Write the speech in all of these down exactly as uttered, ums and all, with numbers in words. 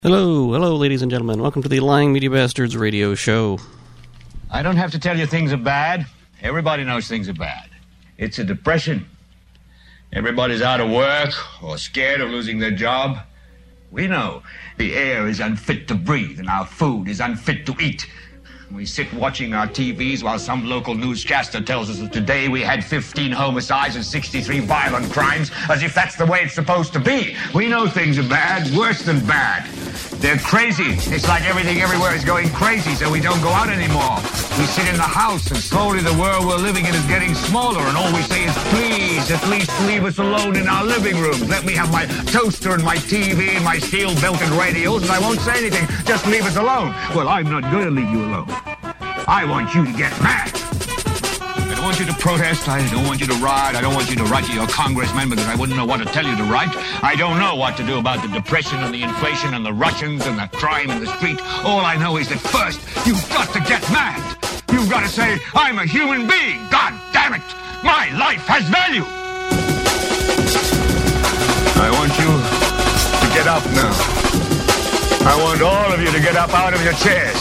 Hello, hello, ladies and gentlemen. Welcome to the Lying Media Bastards radio show. I don't have to tell you things are bad. Everybody knows things are bad. It's a depression. Everybody's out of work or scared of losing their job. We know the air is unfit to breathe and our food is unfit to eat. We sit watching our T Vs while some local newscaster tells us that today we had fifteen homicides and sixty-three violent crimes, as if that's the way it's supposed to be. We know things are bad, worse than bad. They're crazy. It's like everything everywhere is going crazy, so we don't go out anymore. We sit in the house, and slowly the world we're living in is getting smaller, and all we say is, please, at least leave us alone in our living rooms. Let me have my toaster and my T V and my steel-belted radios, and I won't say anything. Just leave us alone. Well, I'm not going to leave you alone. I want you to get mad. I don't want you to protest. I don't want you to riot. I don't want you to write to your congressman because I wouldn't know what to tell you to write. I don't know what to do about the depression and the inflation and the Russians and the crime in the street. All I know is that first, you've got to get mad. You've got to say, I'm a human being. God damn it. My life has value. I want you to get up now. I want all of you to get up out of your chairs.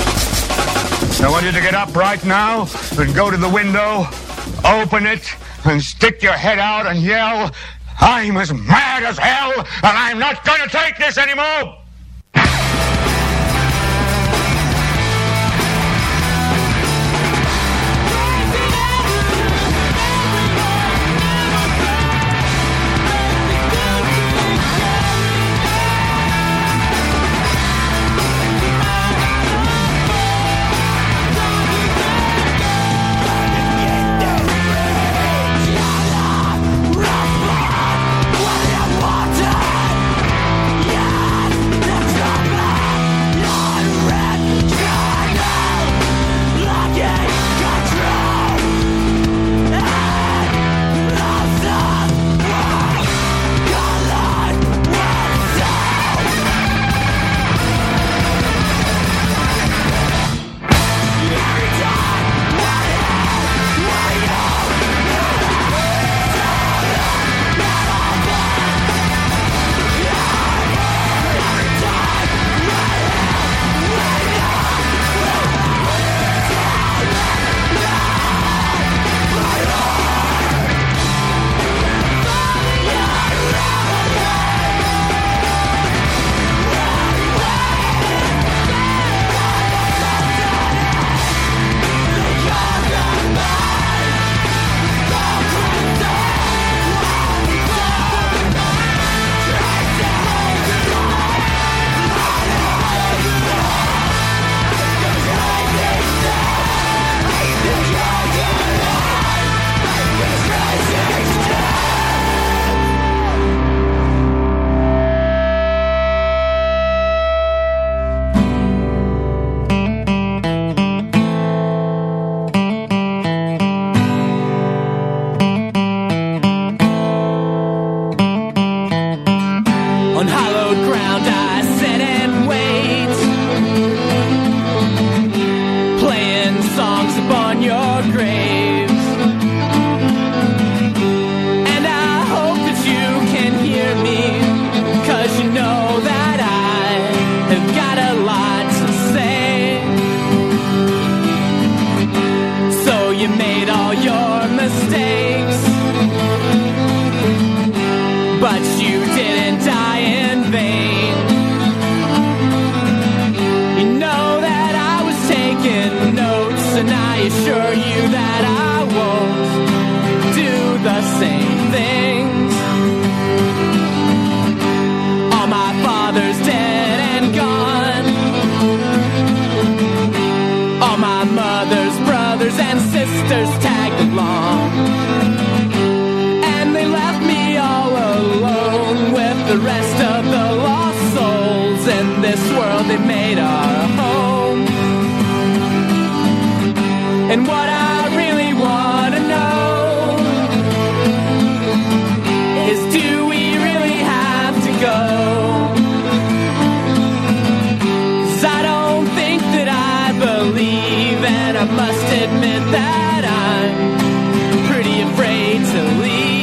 I want you to get up right now and go to the window, open it, and stick your head out and yell, I'm as mad as hell, and I'm not going to take this anymore!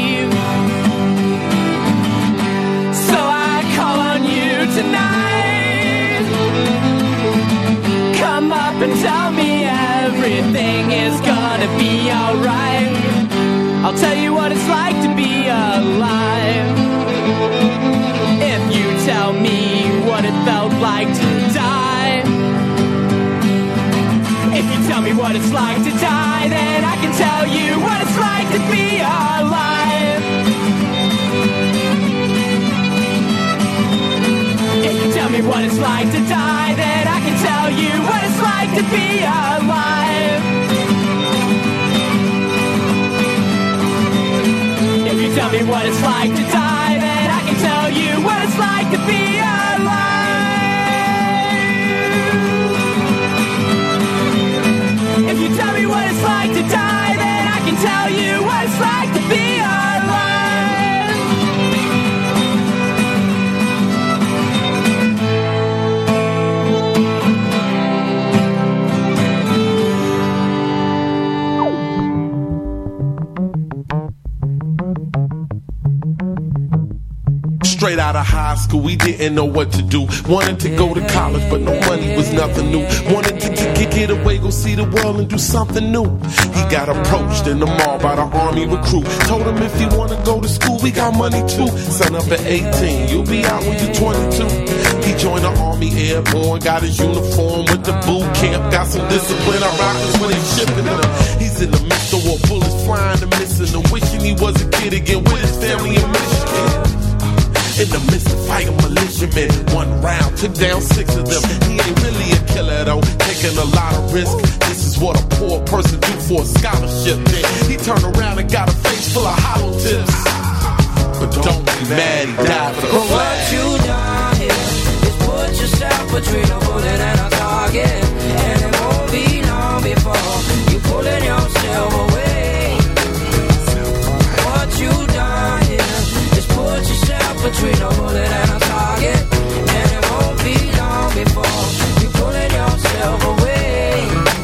Tonight But tell me everything is gonna be alright. I'll tell you what it's like to be alive. If you tell me what it felt like to die. If you tell me what it's like to die, then I can tell you what it's like to be alive. If you tell me what it's like to die, then I can tell you what it's like to be alive. If you tell me what it's like to die, then I can tell you what it's like to be alive. If you tell me what it's like to die, then I can tell you what it's like to be Straight out of high school, we didn't know what to do. Wanted to go to college, but no money was nothing new. Wanted to get, get away, go see the world and do something new. He got approached in the mall by the army recruit. Told him if you wanna go to school, we got money too. Sign up at eighteen, you'll be out when you're twenty-two. He joined the Army Airborne, got his uniform with the boot camp. Got some discipline, I rock this when they shipping him. He's in the midst of war, bullets flying and missing him. Wishing he was a kid again with his family in Michigan. In the midst of fighting militiamen, one round took down six of them. He ain't really a killer though, taking a lot of risk. This is what a poor person do for a scholarship. Then he turned around and got a face full of hollow tips. But don't be mad, he died for the flag. What you done here is put yourself between a bullet and a target, and it won't be long before you pulling yourself away. What you done here is put yourself between a bullet and a target, and it won't be long before you pulling yourself away.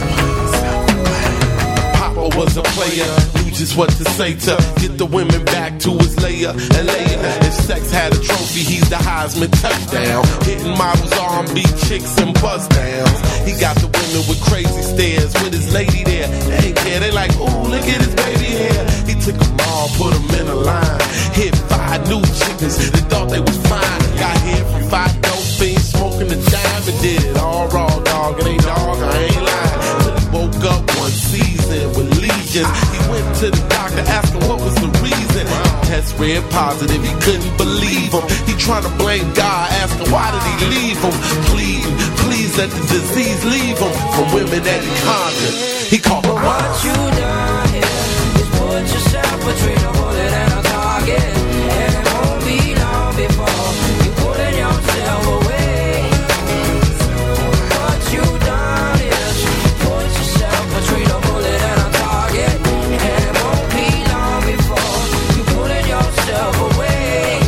Papa was a player, knew just what to say to get the women back to his layer and layer. If sex had a trophy, he's the Heisman touchdown. Hitting models, R and B chicks and buzz downs. He got the women with crazy stares with his lady there. They ain't care, they like, ooh, look at his baby hair. He took them all, put them in a line. Hit five new chickens, they thought they was fine. Got here from five dope fiends, smoking the dime and did it all raw, dog. It ain't dog, I ain't lying. Till he woke up one season with legions. He went to the doctor asking what was the reason. Test read positive, he couldn't believe him. He trying to blame God, asking why did he leave him? Pleading, please let the disease leave him from women that he conquered. He called them. What you done here is put yourself between a bullet and a target, and it won't be long before you pulling yourself away. What you done is put yourself between a bullet and a target, and it won't be long before you pulling yourself away.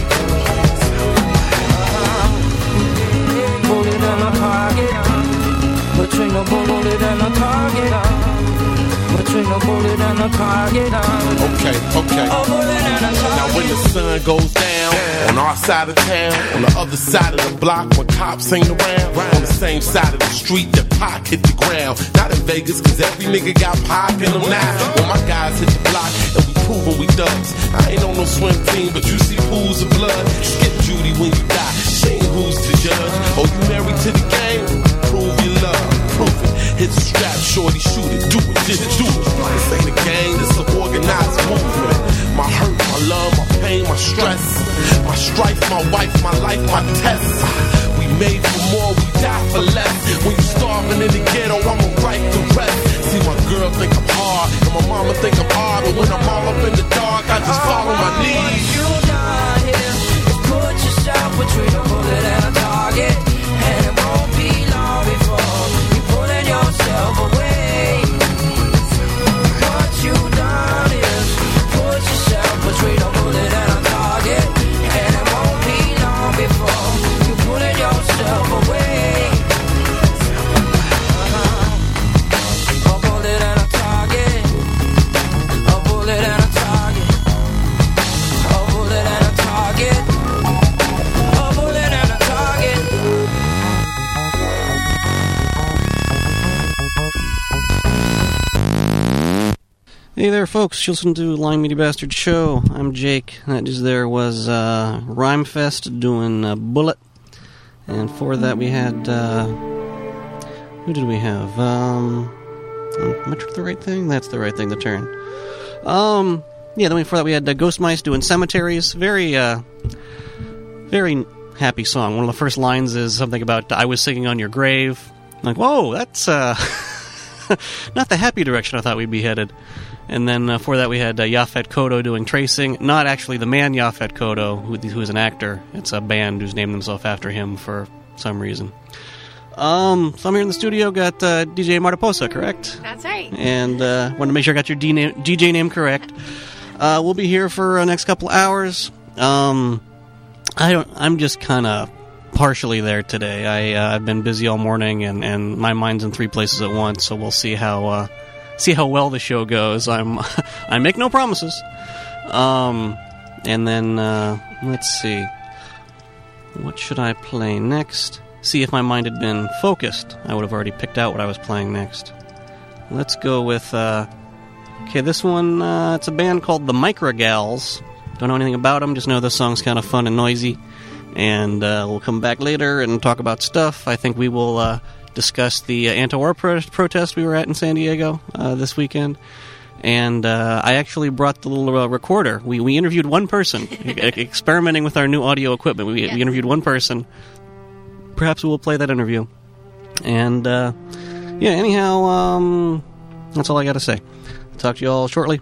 Uh-huh. Bullet and a target, between a bullet and a target. Between a bullet and a target. Okay, okay. Now when the sun goes down, on our side of town, on the other side of the block, when cops ain't around, on the same side of the street that Pac hit the ground. Not in Vegas, cause every nigga got Pac in them now. When my guys hit the block, and we proving we thugs. I ain't on no swim team, but you see pools of blood. Skip Judy when you die, she ain't who's to judge. Oh, you married to the game? Prove your love, prove it. Hit the strap, shorty, shoot it, do it, just do it. This ain't a game, this an organized movement. My hurt, my love, my pain, my stress, my strife, my wife, my life, my test. We made for more, we die for less. When you starving in the ghetto, I'ma write the rest. See, my girl think I'm hard, and my mama think I'm hard, but when I'm all up in the dark, I just fall on my knees. What you done here is put yourself between a bullet and a target, and it won't be long before you pulling yourself away. What you done is put yourself between a bullet and a target, and it won't be long before you pulling yourself away. Uh-huh. A bullet and a target, a bullet and a target, a bullet and a target, a bullet and a target. Hey there, folks. You listen to Lying Media Bastard Show. I'm Jake. That just there was uh, Rhymefest doing uh, Bullet. And for that we had... Uh, who did we have? Um, am I turning the right thing? That's the right thing to turn. Um, yeah, then before that we had uh, Ghost Mice doing Cemeteries. Very, uh, very happy song. One of the first lines is something about, I was singing on your grave. I'm like, whoa, that's uh, not the happy direction I thought we'd be headed. And then uh, for that we had uh, Yaphet Kotto doing Tracing. Not actually the man Yaphet Kotto, who, who is an actor. It's a band who's named themselves after him for some reason. Um, so I'm here in the studio, got uh, D J Martaposa, correct? That's right. And uh, wanted to make sure I got your D, name, D J name correct. Uh, we'll be here for the uh, next couple hours. Um, I don't. I'm just kind of partially there today. I, uh, I've been busy all morning, and, and my mind's in three places at once, so we'll see how... Uh, See how well the show goes. I'm, I make no promises. Um, and then uh, let's see, what should I play next? See if my mind had been focused. I would have already picked out what I was playing next. Let's go with. Uh, okay, this one. Uh, it's a band called the Microgals. Don't know anything about them. Just know this song's kind of fun and noisy. And uh, we'll come back later and talk about stuff. I think we will. Uh, discuss the uh, anti-war pro- protest we were at in San Diego uh, this weekend. And uh, I actually brought the little uh, recorder. We we interviewed one person, e- experimenting with our new audio equipment. We, yes. we interviewed one person. Perhaps we will play that interview. And, uh, yeah, anyhow, um, that's all I got to say. Talk to you all shortly.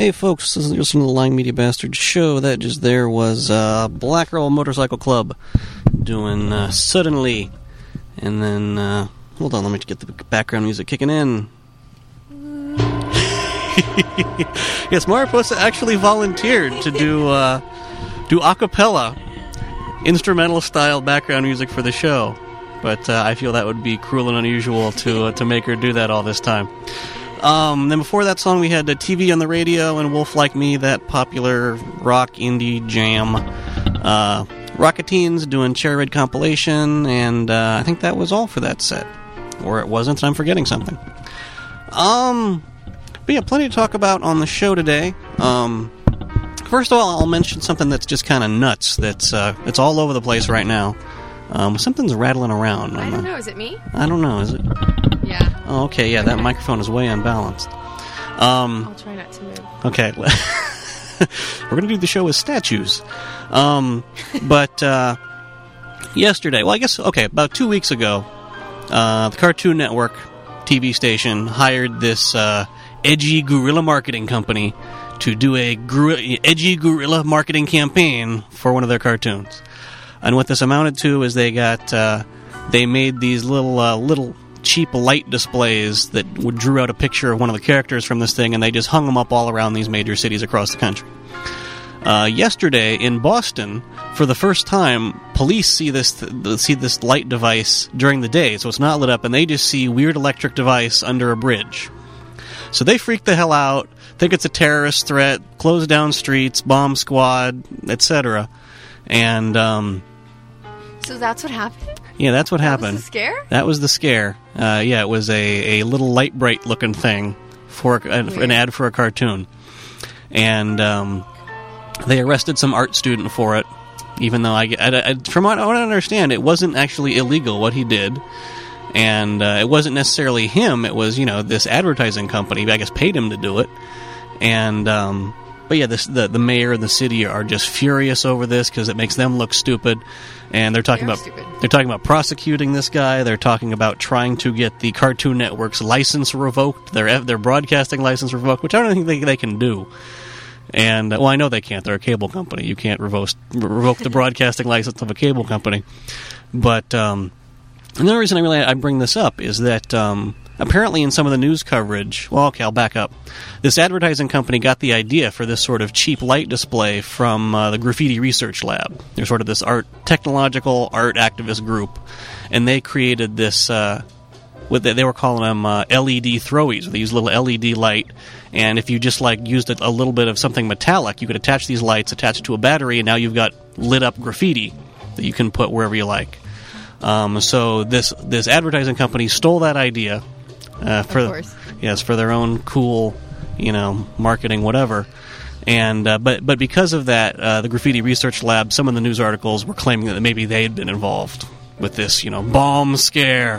Hey folks, this is listening to the Lying Media Bastards show. That just there was uh, Black Girl Motorcycle Club doing uh, Suddenly. And then, uh, hold on, let me get the background music kicking in. Yes, Mariposa actually volunteered to do uh, do a cappella, instrumental style background music for the show. But uh, I feel that would be cruel and unusual to uh, to make her do that all this time. Um, then before that song, we had uh, T V on the Radio and Wolf Like Me, that popular rock indie jam. Uh, Rocketeens doing Cherry Red compilation, and uh, I think that was all for that set. Or it wasn't, and I'm forgetting something. Um, but yeah, plenty to talk about on the show today. Um, first of all, I'll mention something that's just kind of nuts. That's uh, it's all over the place right now. Um, something's rattling around. I don't the, know. Is it me? I don't know. Is it? Yeah. Oh, okay. Yeah, that microphone is way unbalanced. Um, I'll try not to move. Okay. We're going to do the show with statues. Um, but uh, yesterday, well, I guess, okay, about two weeks ago, uh, the Cartoon Network T V station hired this uh, edgy guerrilla marketing company to do a gru- edgy guerrilla marketing campaign for one of their cartoons. And what this amounted to is they got, uh, they made these little, uh, little cheap light displays that would drew out a picture of one of the characters from this thing, and they just hung them up all around these major cities across the country. Uh, yesterday in Boston, for the first time, police see this th- see this light device during the day, so it's not lit up, and they just see weird electric device under a bridge. So they freak the hell out, think it's a terrorist threat, close down streets, bomb squad, et cetera. And um, So that's what happened? yeah, that's what That happened. was the scare? That was the scare. Uh, yeah, it was a, a little light bright looking thing for a, an ad for a cartoon. And um, they arrested some art student for it, even though, I, I, I, from what I understand, it wasn't actually illegal what he did. And uh, it wasn't necessarily him, it was, you know, this advertising company, I guess, paid him to do it. And, um, but yeah, this, the, the mayor and the city are just furious over this because it makes them look stupid. And they're talking They are about stupid. they're talking about prosecuting this guy. They're talking about trying to get the Cartoon Network's license revoked, their their broadcasting license revoked, which I don't think they they can do. And uh, well, I know they can't. They're a cable company. You can't revoke revoke the broadcasting license of a cable company. But um, another reason I really I bring this up is that um, apparently in some of the news coverage, well, okay, I'll back up. This advertising company got the idea for this sort of cheap light display from uh, the Graffiti Research Lab. They're sort of this art, technological art activist group, and they created this. Uh, what they, they were calling them uh, L E D throwies. They use a little L E D light, and if you just like used a, a little bit of something metallic, you could attach these lights, attach it to a battery, and now you've got lit up graffiti that you can put wherever you like. Um, so this this advertising company stole that idea. Uh, for Of course. Yes, for their own cool, you know, marketing, whatever. And uh, but but because of that, uh, the Graffiti Research Lab, some of the news articles were claiming that maybe they had been involved with this, you know, bomb scare,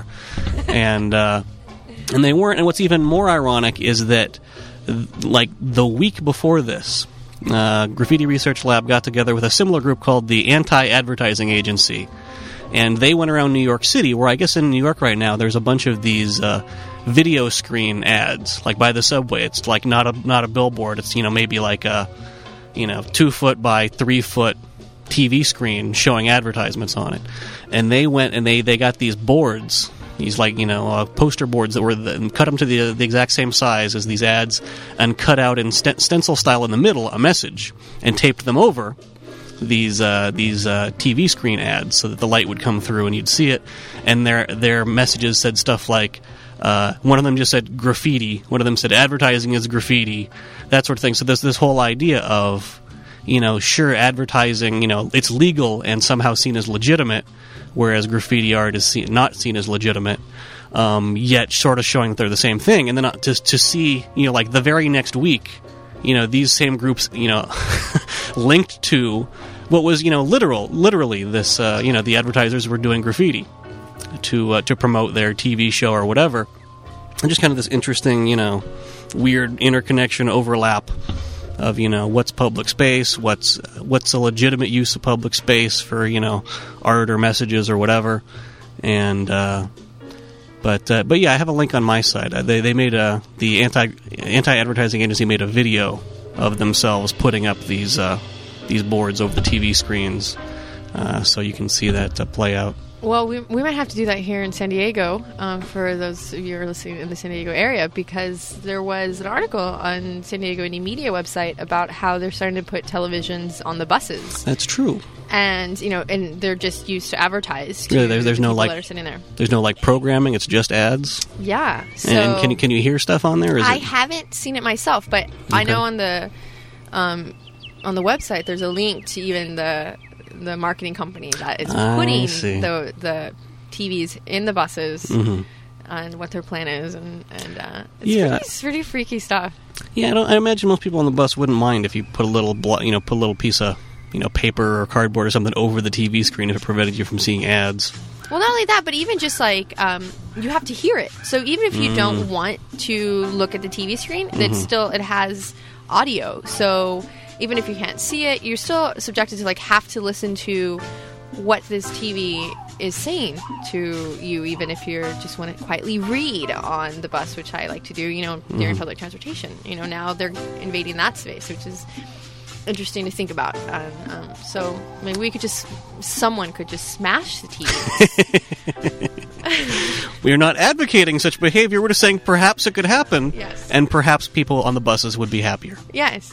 and uh, and they weren't. And what's even more ironic is that, like the week before this, uh, Graffiti Research Lab got together with a similar group called the Anti-Advertising Agency. And they went around New York City, where I guess in New York right now there's a bunch of these uh, video screen ads, like by the subway. It's like not a not a billboard. It's, you know, maybe like a, you know, two foot by three foot T V screen showing advertisements on it. And they went and they, they got these boards, these like, you know, uh, poster boards that were the, and cut them to the the exact same size as these ads, and cut out in st- stencil style in the middle a message, and taped them over these uh, these uh, T V screen ads so that the light would come through and you'd see it. And their their messages said stuff like, uh, one of them just said graffiti, one of them said advertising is graffiti, that sort of thing. So there's this whole idea of, you know, sure, advertising, you know, it's legal and somehow seen as legitimate, whereas graffiti art is seen, not seen as legitimate, um, yet sort of showing that they're the same thing. And then uh, to, to see, you know, like the very next week, you know, these same groups, you know, linked to what was, you know, literal, literally this, uh, you know, the advertisers were doing graffiti to uh, to promote their T V show or whatever. And just kind of this interesting, you know, weird interconnection overlap of, you know, what's public space, what's what's a legitimate use of public space for, you know, art or messages or whatever. And uh, but uh, but yeah, I have a link on my site. Uh, they they made a the anti anti advertising agency made a video of themselves putting up these uh, these boards over the T V screens, uh, so you can see that uh, play out. Well, we we might have to do that here in San Diego um, for those of you who are listening in the San Diego area, because there was an article on San Diego Indie Media website about how they're starting to put televisions on the buses. That's true. And, you know, and they're just used to advertise to Really, there's, there's the no people like that are sitting there. there's no like programming. It's just ads. Yeah. So and can you can you hear stuff on there? Or is I it... haven't seen it myself, but I Okay. know on the um, on the website there's a link to even the the marketing company that is I putting see. the the T Vs in the buses Mhm. and what their plan is, and and uh, it's Yeah. pretty, it's pretty freaky stuff. Yeah, I, don't, I imagine most people on the bus wouldn't mind if you put a little, blo- you know, put a little piece of, you know, paper or cardboard or something over the T V screen if it prevented you from seeing ads. Well, not only that, but even just like um, you have to hear it. So even if you Mm. don't want to look at the T V screen, Mhm. it's still it has audio. So even if you can't see it, you're still subjected to like have to listen to what this T V is saying to you, even if you just want to quietly read on the bus, which I like to do, you know, during Mhm. public transportation. You know, now they're invading that space, which is interesting to think about. And, um, so maybe we could just, someone could just smash the T V. We are not advocating such behavior. We're just saying perhaps it could happen. Yes. And perhaps people on the buses would be happier. Yes.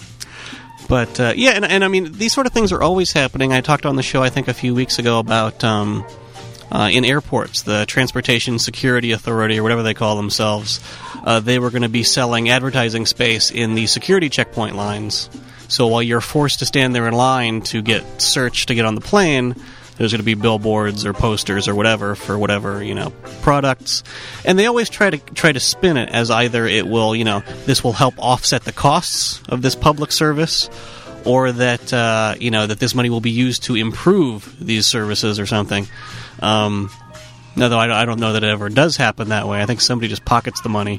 But, uh, yeah, and, and I mean, these sort of things are always happening. I talked on the show, I think, a few weeks ago about, um, uh, in airports, the Transportation Security Authority, or whatever they call themselves, uh, they were going to be selling advertising space in the security checkpoint lines. So while you're forced to stand there in line to get searched to get on the plane, there's going to be billboards or posters or whatever for whatever, you know, products. And they always try to try to spin it as either it will, you know, this will help offset the costs of this public service, or that, uh, you know, that this money will be used to improve these services or something. Um, although I, I don't know that it ever does happen that way. I think somebody just pockets the money.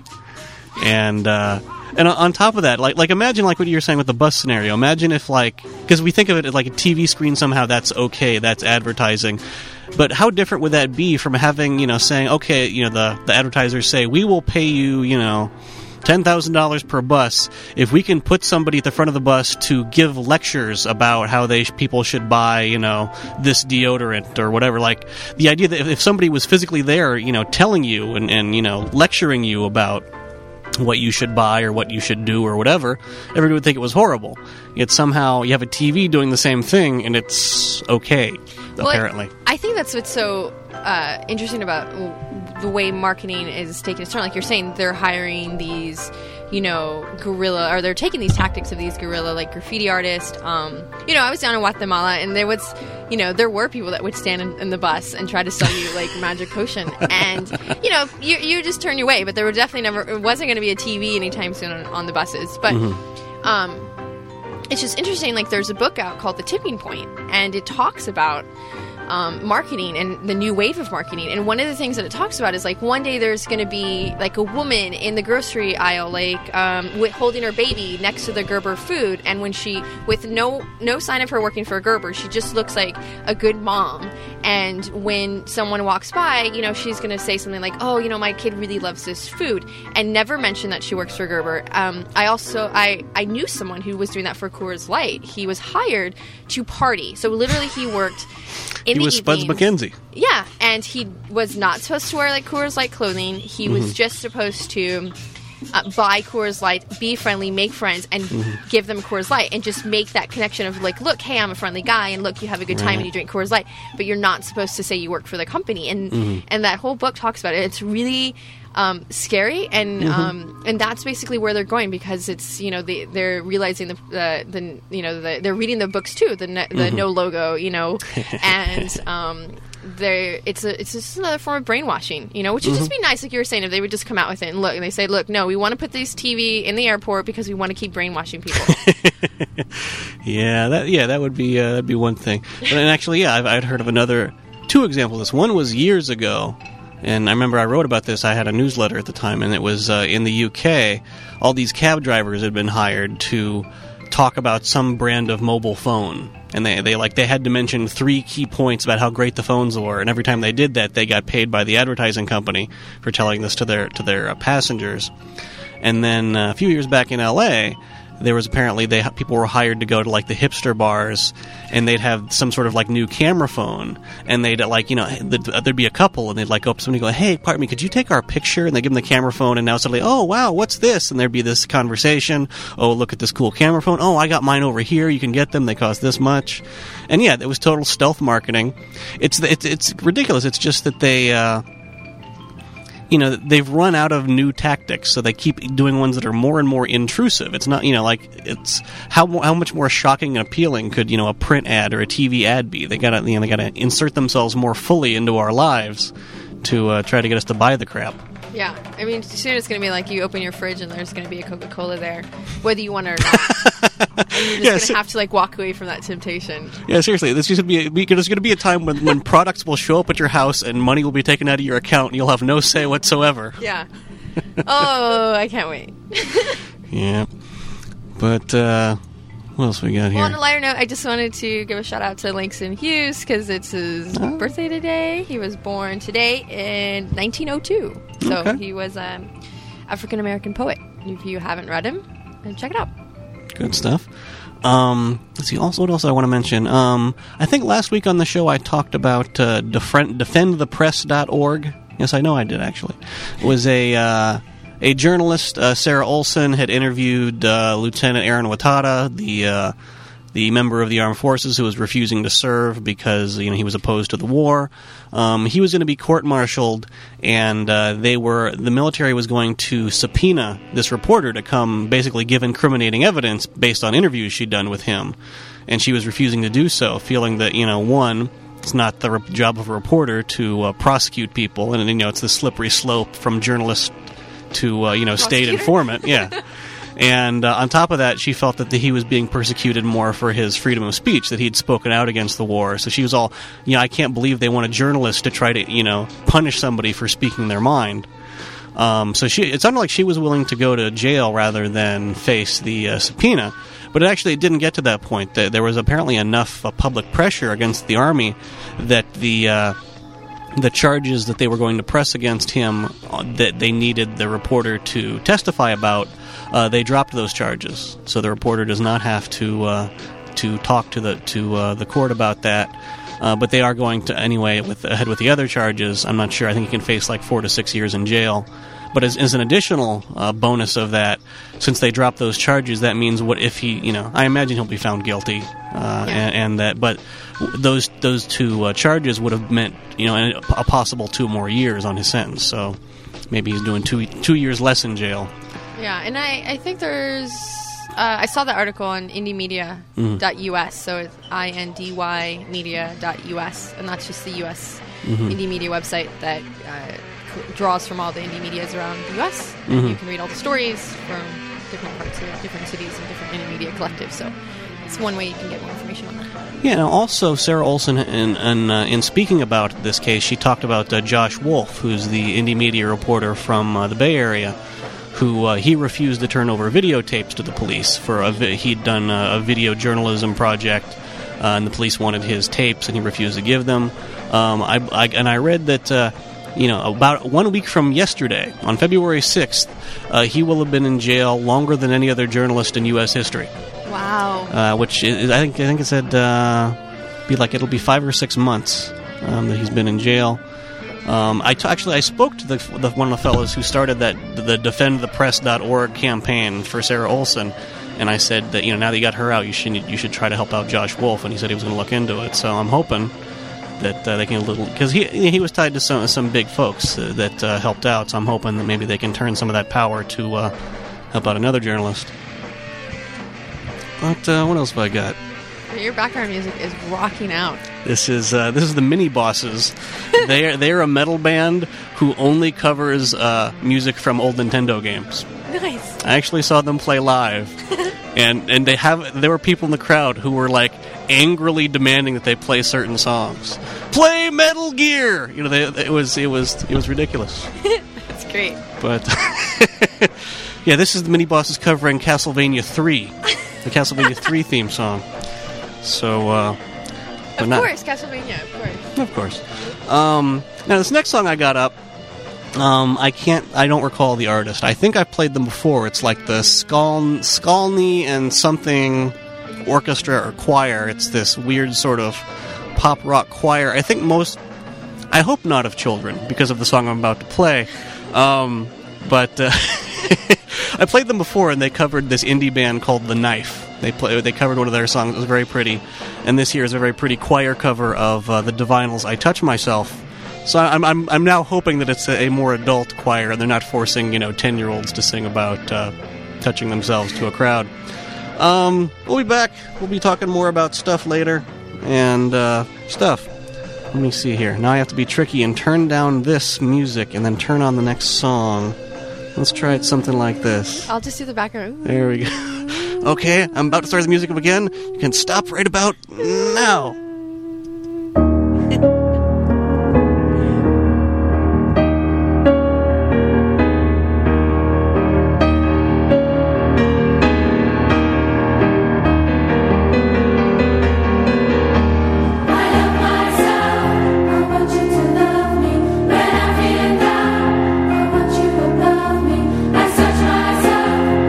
And, uh, and on top of that, like, like imagine like what you were saying with the bus scenario. Imagine if like, because we think of it as like a T V screen somehow, that's okay, that's advertising. But how different would that be from having, you know, saying, okay, you know, the, the advertisers say, we will pay you, you know, ten thousand dollars per bus if we can put somebody at the front of the bus to give lectures about how they sh- people should buy, you know, this deodorant or whatever. Like, the idea that if, if somebody was physically there, you know, telling you and, and, you know, lecturing you about what you should buy or what you should do or whatever, everybody would think it was horrible. Yet somehow you have a T V doing the same thing and it's okay, Well, apparently. I think that's what's so uh, interesting about the way marketing is taking its turn. Like you're saying, they're hiring these, you know, guerrilla, or they're taking these tactics of these guerrilla, like graffiti artists. Um, you know, I was down in Guatemala, and there was, you know, there were people that would stand in, in the bus and try to sell you like magic potion, and you know, you you just turn your way. But there were definitely never, it wasn't going to be a T V anytime soon on, on the buses. But Mm-hmm. um, it's just interesting. Like there's a book out called The Tipping Point, and it talks about Um, marketing and the new wave of marketing. And one of the things that it talks about is like one day there's going to be like a woman in the grocery aisle, like um, with holding her baby next to the Gerber food, and when she, with no no sign of her working for Gerber, she just looks like a good mom. And when someone walks by, you know, she's going to say something like, "Oh, you know, my kid really loves this food," and never mention that she works for Gerber. Um, I also I I knew someone who was doing that for Coors Light. He was hired to party, so literally he worked. In He the was Spuds evenings. McKenzie. Yeah, and he was not supposed to wear like Coors Light clothing. He Mm-hmm. was just supposed to uh, buy Coors Light, be friendly, make friends, and Mm-hmm. give them Coors Light, and just make that connection of like, look, hey, I'm a friendly guy, and look, you have a good time Right. when you drink Coors Light, but you're not supposed to say you work for the company. And Mm-hmm. and that whole book talks about it. It's really um, scary, and Mm-hmm. um, and that's basically where they're going, because it's, you know, they they're realizing the the, the you know the, they're reading the books too, the ne- the Mm-hmm. no logo, you know, and um, they it's a it's just another form of brainwashing, you know, which would just Mm-hmm. be nice, like you were saying, if they would just come out with it and look, and they say, look, no, we want to put this T V in the airport because we want to keep brainwashing people. Yeah, that yeah, that would be uh, that'd be one thing. But and actually, yeah, I've, I'd heard of another two examples of this. One was years ago, and I remember I wrote about this. I had a newsletter at the time, and it was uh, in the U K. All these cab drivers had been hired to talk about some brand of mobile phone, and they they like they had to mention three key points about how great the phones were. And every time they did that, they got paid by the advertising company for telling this to their to their uh, passengers. And then uh, a few years back in L A, there was apparently they people were hired to go to like the hipster bars, and they'd have some sort of like new camera phone, and they'd like you know there'd, there'd be a couple, and they'd like go up to somebody and go, hey, pardon me, could you take our picture? And they give them the camera phone, and now suddenly, oh wow, what's this? And there'd be this conversation. Oh, look at this cool camera phone. Oh, I got mine over here. You can get them. They cost this much. And yeah, it was total stealth marketing. It's it's it's ridiculous. It's just that they. Uh, You know, they've run out of new tactics, so they keep doing ones that are more and more intrusive. It's not, you know, like, it's how how much more shocking and appealing could, you know, a print ad or a T V ad be? They gotta, you know, they gotta insert themselves more fully into our lives to uh, try to get us to buy the crap. Yeah, I mean, soon it's going to be like you open your fridge and there's going to be a Coca-Cola there, whether you want it or not. And you're just Yeah, going so- to have to like walk away from that temptation. Yeah, seriously, this is gonna be there's going to be a time when, when products will show up at your house and money will be taken out of your account and you'll have no say whatsoever. Yeah. Oh, I can't wait. Yeah, but uh, what else we got here? Well, on a lighter note, I just wanted to give a shout out to Langston Hughes because it's his Oh. birthday today. He was born today in nineteen oh two. So Okay. he was an African American poet. If you haven't read him, then check it out. Good stuff. Um, let's see. Also, what else I want to mention? Um, I think last week on the show I talked about uh, defend, defend the press dot org. Yes, I know I did actually. It was a uh, a journalist, uh, Sarah Olson, had interviewed uh, Lieutenant Aaron Watada, the uh, the member of the armed forces who was refusing to serve because you know he was opposed to the war. Um, he was going to be court-martialed, and uh, they were the military was going to subpoena this reporter to come basically give incriminating evidence based on interviews she'd done with him, and she was refusing to do so, feeling that you know one, it's not the re- job of a reporter to uh, prosecute people, and you know it's the slippery slope from journalist to uh, you know state Prosecutor? informant, yeah. And uh, on top of that, she felt that the, he was being persecuted more for his freedom of speech, that he'd spoken out against the war. So she was all, you know, I can't believe they want a journalist to try to, you know, punish somebody for speaking their mind. Um, so she, it sounded like she was willing to go to jail rather than face the uh, subpoena. But it actually didn't get to that point. There was apparently enough uh, public pressure against the Army that the... Uh, the charges that they were going to press against him uh, that they needed the reporter to testify about, uh, they dropped those charges. So the reporter does not have to uh, to talk to the to uh, the court about that. Uh, but they are going to anyway with ahead with the other charges. I'm not sure. I think he can face like four to six years in jail. But as, as an additional uh, bonus of that, since they dropped those charges, that means what if he, you know, I imagine he'll be found guilty, uh, and, and that, but those those two uh, charges would have meant, you know, a, a possible two more years on his sentence. So maybe he's doing two two years less in jail. Yeah, and I, I think there's... Uh, I saw that article on indie media dot U S, so it's I N D Y media dot U S, and that's just the U S Mm-hmm. indie media website that uh, c- draws from all the indie medias around the U S. Mm-hmm. And you can read all the stories from different parts of different cities and different indie media collectives, so it's one way you can get more information on that. Yeah, now also Sarah Olson, in in, uh, in speaking about this case, she talked about uh, Josh Wolf, who's the indie media reporter from uh, the Bay Area, who uh, he refused to turn over videotapes to the police for a vi- he'd done a, a video journalism project, uh, and the police wanted his tapes, and he refused to give them. Um, I, I and I read that. Uh, You know, about one week from yesterday, on February sixth, uh, he will have been in jail longer than any other journalist in U S history. Wow. Uh, which is, I think I think it said uh, be like it'll be five or six months um, that he's been in jail. Um, I t- actually I spoke to the, the one of the fellows who started that the defend the press dot org campaign for Sarah Olson, and I said that you know now that you got her out, you should you should try to help out Josh Wolf, and he said he was going to look into it. So I'm hoping that uh, they can a little because he he was tied to some some big folks uh, that uh, helped out. So I'm hoping that maybe they can turn some of that power to uh, help out another journalist. But uh, what else have I got? Your background music is rocking out. This is uh, this is the Mini Bosses. They're they're a metal band who only covers uh, music from old Nintendo games. Nice. I actually saw them play live, and and they have there were people in the crowd who were like angrily demanding that they play certain songs. Play Metal Gear. You know, they, it was it was it was ridiculous. That's great. But yeah, this is the Mini Bosses covering Castlevania three, the Castlevania three theme song. So, uh, Of not, course, Castlevania, of course. of course. Um, now, this next song I got up Um, I can't. I don't recall the artist. I think I've played them before. It's like the Skal Skalny and something orchestra or choir. It's this weird sort of pop rock choir. I think most. I hope not of children because of the song I'm about to play. Um, but uh, I played them before, and they covered this indie band called The Knife. They play. They covered one of their songs. It was very pretty. And this here is a very pretty choir cover of uh, the Divinals' "I Touch Myself." So I'm I'm I'm now hoping that it's a, a more adult choir, and they're not forcing, you know, ten-year-olds to sing about uh, touching themselves to a crowd. Um, we'll be back. We'll be talking more about stuff later, and uh, stuff. Let me see here. Now I have to be tricky and turn down this music, and then turn on the next song. Let's try it something like this. I'll just do the background. Ooh. There we go. Okay, I'm about to start the music up again. You can stop right about now.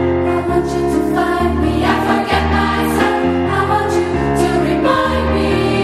Find me, I forget myself. I want you to remind me.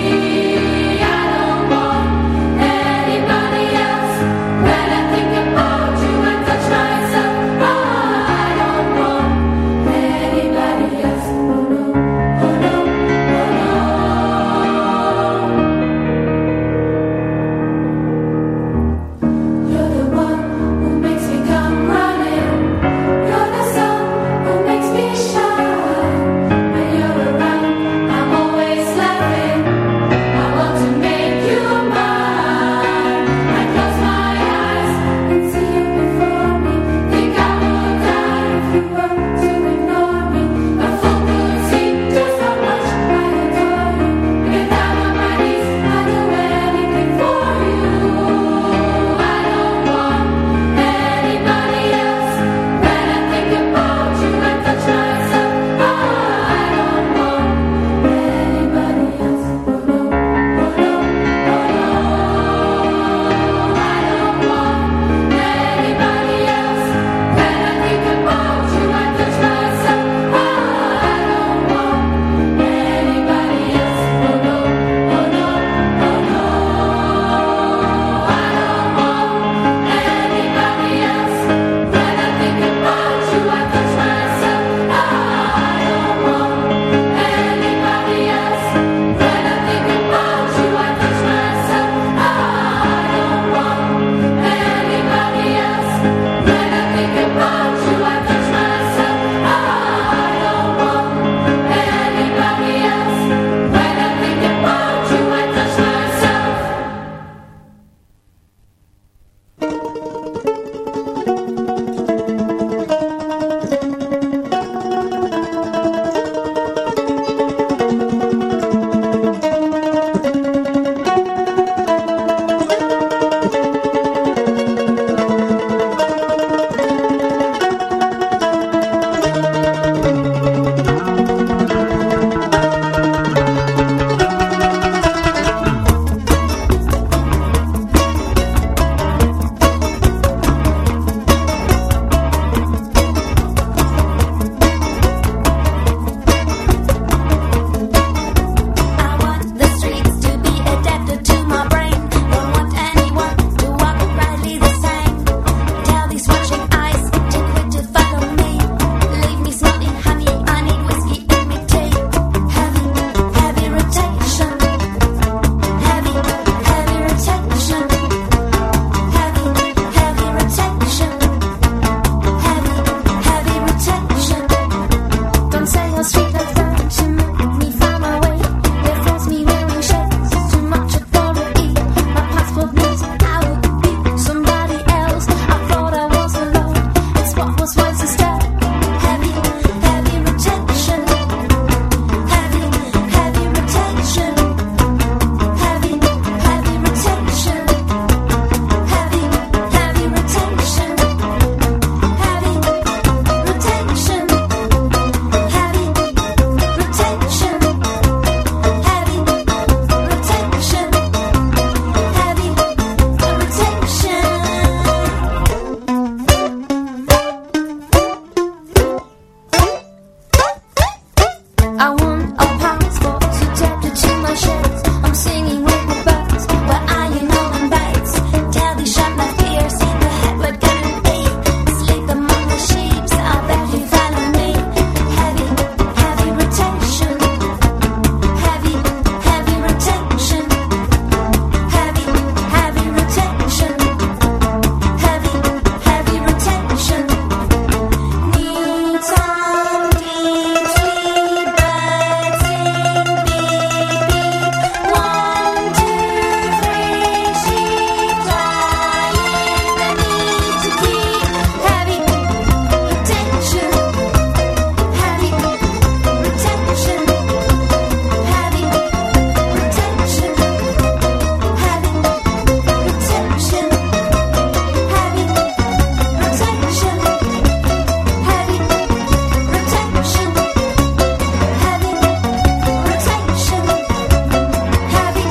I want a passport to tap to my shirts. I'm singing with the birds. Where are you, Nolan Bates? Tell the sharp left ears, the headward couldn't be. Sleep among the sheep, so I bet you follow me. Heavy, heavy rotation. Heavy, heavy rotation. Heavy, heavy rotation. Heavy, heavy rotation. Need some deep sleep, birds sing beep beep. One, two, three, sheep flying. They need to keep heavy rotation. Heavy rotation. Heavy rotation. Heavy rotation. Heavy rotation. Heavy rotation. Heavy rotation. Heavy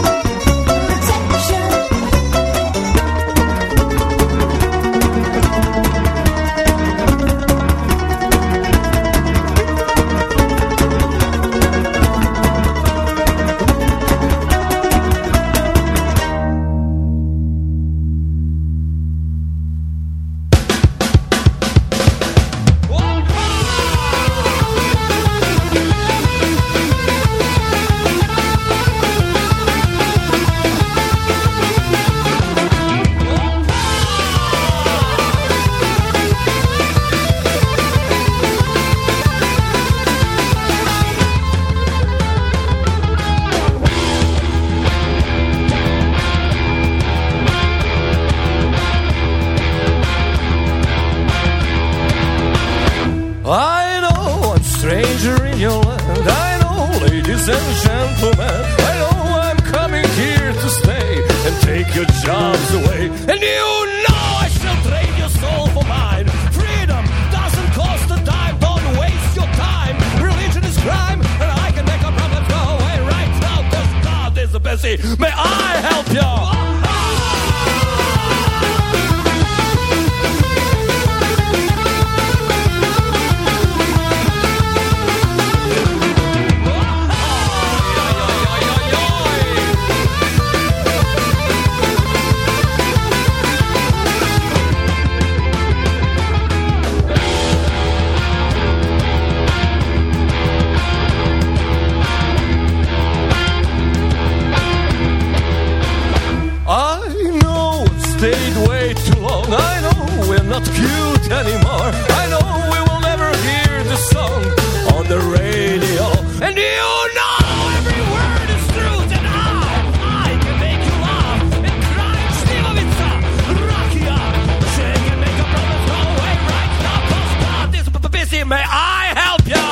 I know I'm stranger in your land. I know, ladies and gentlemen. I know I'm coming here to stay and take your jobs away. And you know I shall trade your soul for mine. Freedom doesn't cost a dime. Don't waste your time. Religion is crime, and I can make a problem go away right now. Cause God is busy. May I help you? I know I've stayed way too long. I know we're not cute anymore. I know we will never hear the song on the radio. And you know every word is truth. And I, I can make you laugh and cry. Stivovica, Rakia, sing and make a brother go away right now. Cause God is busy. May I help you?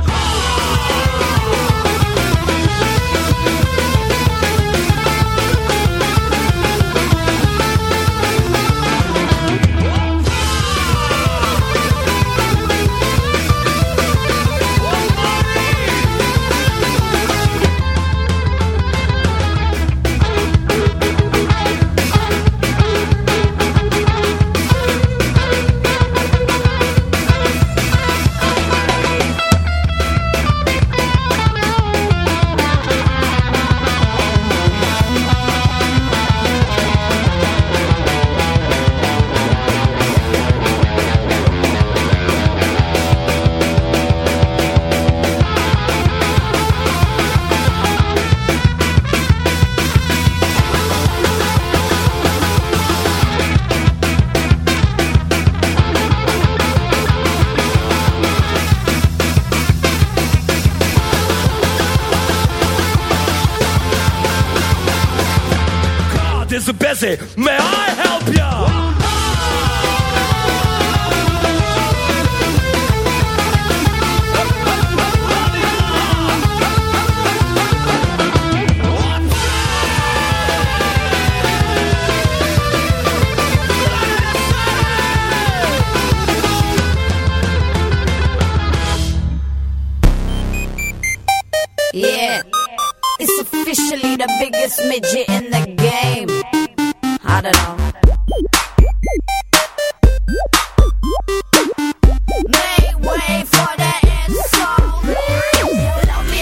Is busy. May I help you? Yeah, it's officially the biggest midget in the game. I don't know. Make way for the insult. Love me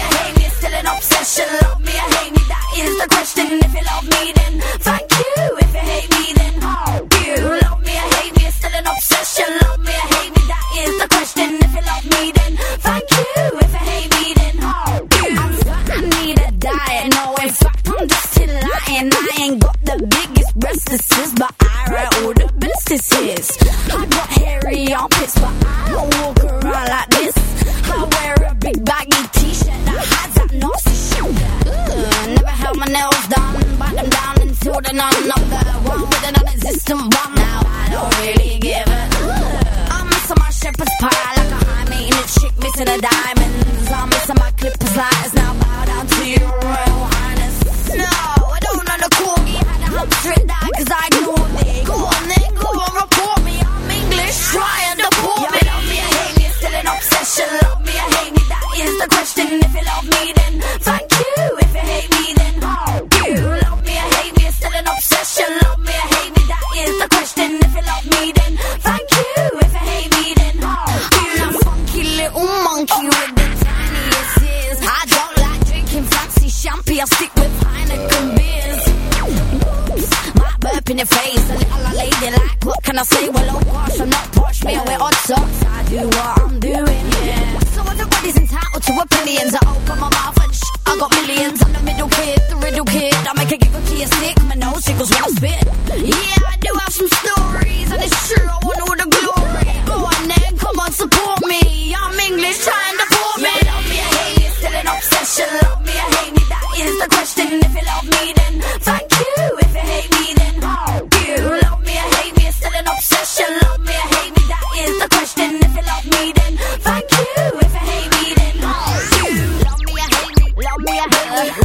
like this. I wear a big baggy t-shirt that hides that nasty shoulder. Ugh, never held my nails done, bite them down until the none. I'm the one with an non-existent one. Now I don't really give a. Ugh. I'm missing my shepherd's pie like a high maintenance chick missing her diamonds. I'm missing my clippers lighters. Now bow down to your royal highness. No, I don't know the corgi. Had a hamster and died cause I ignored it. Go on then, go on, report me. I'm English, try and deport me. Love me or hate me, it's still an obsession. Love me or hate me, that is the question. If you love me then, thank you. If you hate me then, oh, you. Love me or hate me, it's still an obsession. Love me or hate me, that is the question. If you love me then, thank you. If you hate me then, oh, you. I'm a funky little monkey with the tiniest ears. I don't like drinking fancy champagne, I stick with Heineken beers. Oops, might burp in your face, a little lady like, what can I say? Well, oh gosh, I'm not posh, me, I wear odd socks. I do what I'm doing, yeah. So everybody's entitled to opinions. I open my mouth and sh- I got millions. I'm the middle kid, the riddle kid. I make a giggle to your stick, my nose jiggles when I spit. Yeah, I do have some stories, and it's true, I want all the glory. Go on then, come on, support me. I'm English, trying to port me. Love me or hate me, it's still an obsession. Love me or hate me, that is the question. If you love me then, thank you. If you hate me then, oh, you. Love me or hate me, it's still an obsession. Love me or hate me, that is the question. If you love me then, thank you. If you hate me then, oh, you. Love me or hate me, love me or hate me.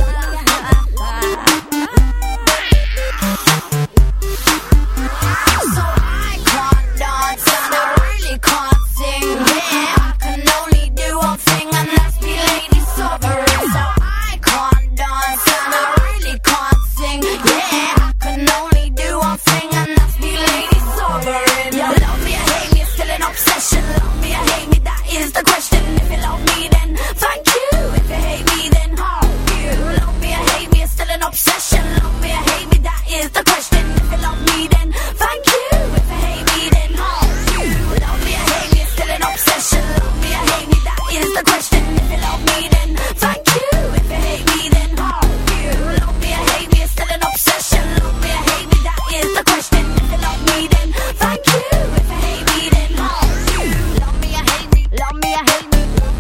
So I can't dance and I really can't sing. Yeah, I can only do one thing and that's be lady sovereign. So I can't dance and I really can't sing. Yeah, I can only do one thing and that's be lady sovereign. Love me or hate me, it's still an obsession. Love me or hate me, that is the question. If you love me then, thank you. If you hate me then, how you. Love me or hate me, it's still an obsession. Love me or hate me, that is the question. If you love me then, thank you. If you hate me then, how you. Love me or hate me, it's still an obsession. Love me or hate me, that is the question. If you love me then, thank you. If you hate me then, how you. Love me or hate me, it's still an obsession. Love me or hate me, that is the question. If you love me then, thank you. If you hate me then, how you. Love me or hate me, love me or hate me.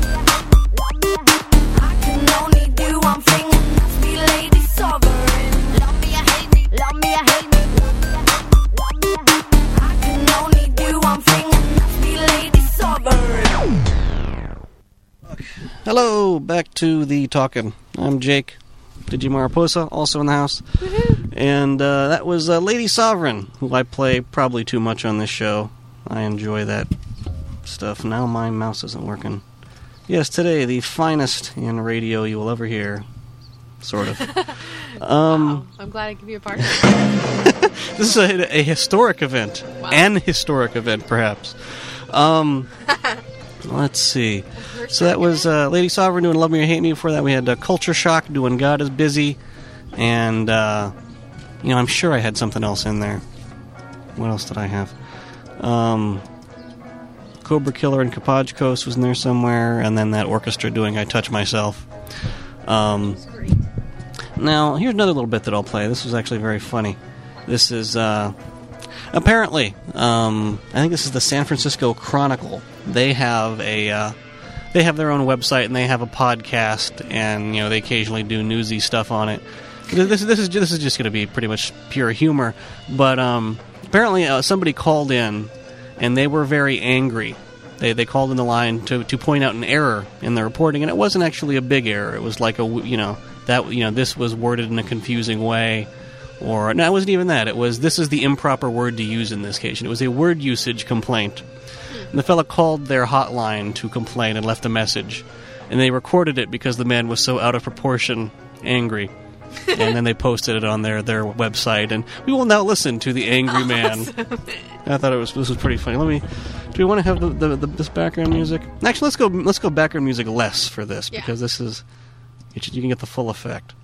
I can only do one thing and that's be lady sovereign. Love me or hate me, love me or hate me. I can only do one thing and that's be lady sovereign. Hello, back to the talking. I'm Jake, Digi Mariposa, also in the house. And uh, that was uh, Lady Sovereign, who I play probably too much on this show. I enjoy that stuff. Now my mouse isn't working. Yes, today, the finest in radio you will ever hear. Sort of. um, Wow, I'm glad I could be a part of it. This is a, a historic event. Wow. An historic event, perhaps. Um, let's see. So that was uh, Lady Sovereign doing Love Me or Hate Me. Before that, we had uh, Culture Shock doing God is Busy. And, uh, you know, I'm sure I had something else in there. What else did I have? Um, Cobra Killer and Kapaj Coast was in there somewhere. And then that orchestra doing I Touch Myself. Um, now, here's another little bit that I'll play. This was actually very funny. This is, uh, apparently, um, I think this is the San Francisco Chronicle. They have a, uh, they have their own website and they have a podcast, and, you know, they occasionally do newsy stuff on it. This, this is this is just going to be pretty much pure humor, but um, apparently uh, somebody called in, and they were very angry. They they called in the line to, to point out an error in the reporting, and it wasn't actually a big error. It was like a you know that you know this was worded in a confusing way, or no, it wasn't even that. It was this is the improper word to use in this case. And it was a word usage complaint. And the fella called their hotline to complain and left a message, and they recorded it because the man was so out of proportion angry. And then they posted it on their, their website, and we will now listen to the angry man. Awesome. I thought it was this was pretty funny. Let me. Do we want to have the, the, the this background music? Actually, let's go let's go background music less for this yeah. because this is you can get the full effect.